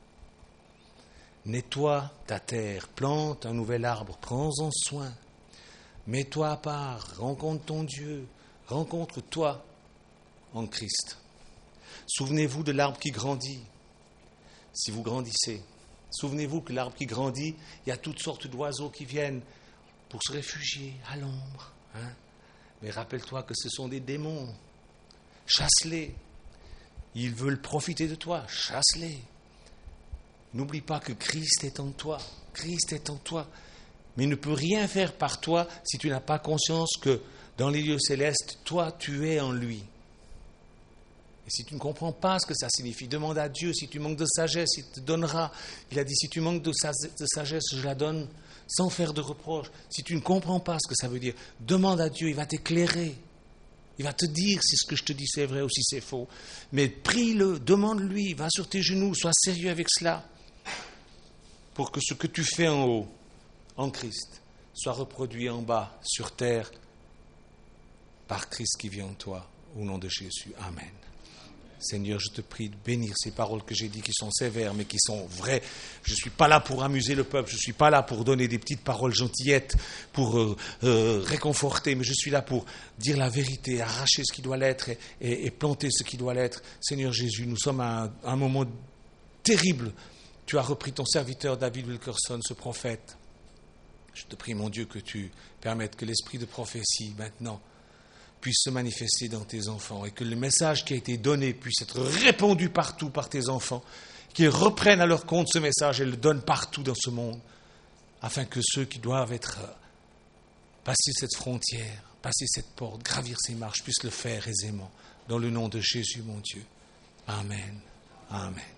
Nettoie ta terre, plante un nouvel arbre, prends-en soin. Mets-toi à part, rencontre ton Dieu, rencontre-toi en Christ. Souvenez-vous de l'arbre qui grandit, si vous grandissez. Souvenez-vous que l'arbre qui grandit, il y a toutes sortes d'oiseaux qui viennent pour se réfugier à l'ombre. Hein? Mais rappelle-toi que ce sont des démons. Chasse-les. Ils veulent profiter de toi. Chasse-les. N'oublie pas que Christ est en toi. Christ est en toi. Mais il ne peut rien faire par toi si tu n'as pas conscience que dans les lieux célestes, toi, tu es en lui. Et si tu ne comprends pas ce que ça signifie, demande à Dieu. Si tu manques de sagesse, il te donnera. Il a dit, si tu manques de sagesse, je la donne sans faire de reproche. Si tu ne comprends pas ce que ça veut dire, demande à Dieu, il va t'éclairer. Il va te dire si ce que je te dis c'est vrai ou si c'est faux. Mais prie-le, demande-lui, va sur tes genoux, sois sérieux avec cela. Pour que ce que tu fais en haut, en Christ, soit reproduit en bas, sur terre, par Christ qui vit en toi, au nom de Jésus. Amen. Seigneur, je te prie de bénir ces paroles que j'ai dites qui sont sévères, mais qui sont vraies. Je ne suis pas là pour amuser le peuple, je ne suis pas là pour donner des petites paroles gentillettes, pour euh, euh, réconforter, mais je suis là pour dire la vérité, arracher ce qui doit l'être et, et, et planter ce qui doit l'être. Seigneur Jésus, nous sommes à un, à un moment terrible. Tu as repris ton serviteur David Wilkerson, ce prophète. Je te prie, mon Dieu, que tu permettes que l'esprit de prophétie, maintenant, puisse se manifester dans tes enfants et que le message qui a été donné puisse être répandu partout par tes enfants, qu'ils reprennent à leur compte ce message et le donnent partout dans ce monde, afin que ceux qui doivent être passer cette frontière, passer cette porte, gravir ces marches, puissent le faire aisément. Dans le nom de Jésus, mon Dieu. Amen. Amen.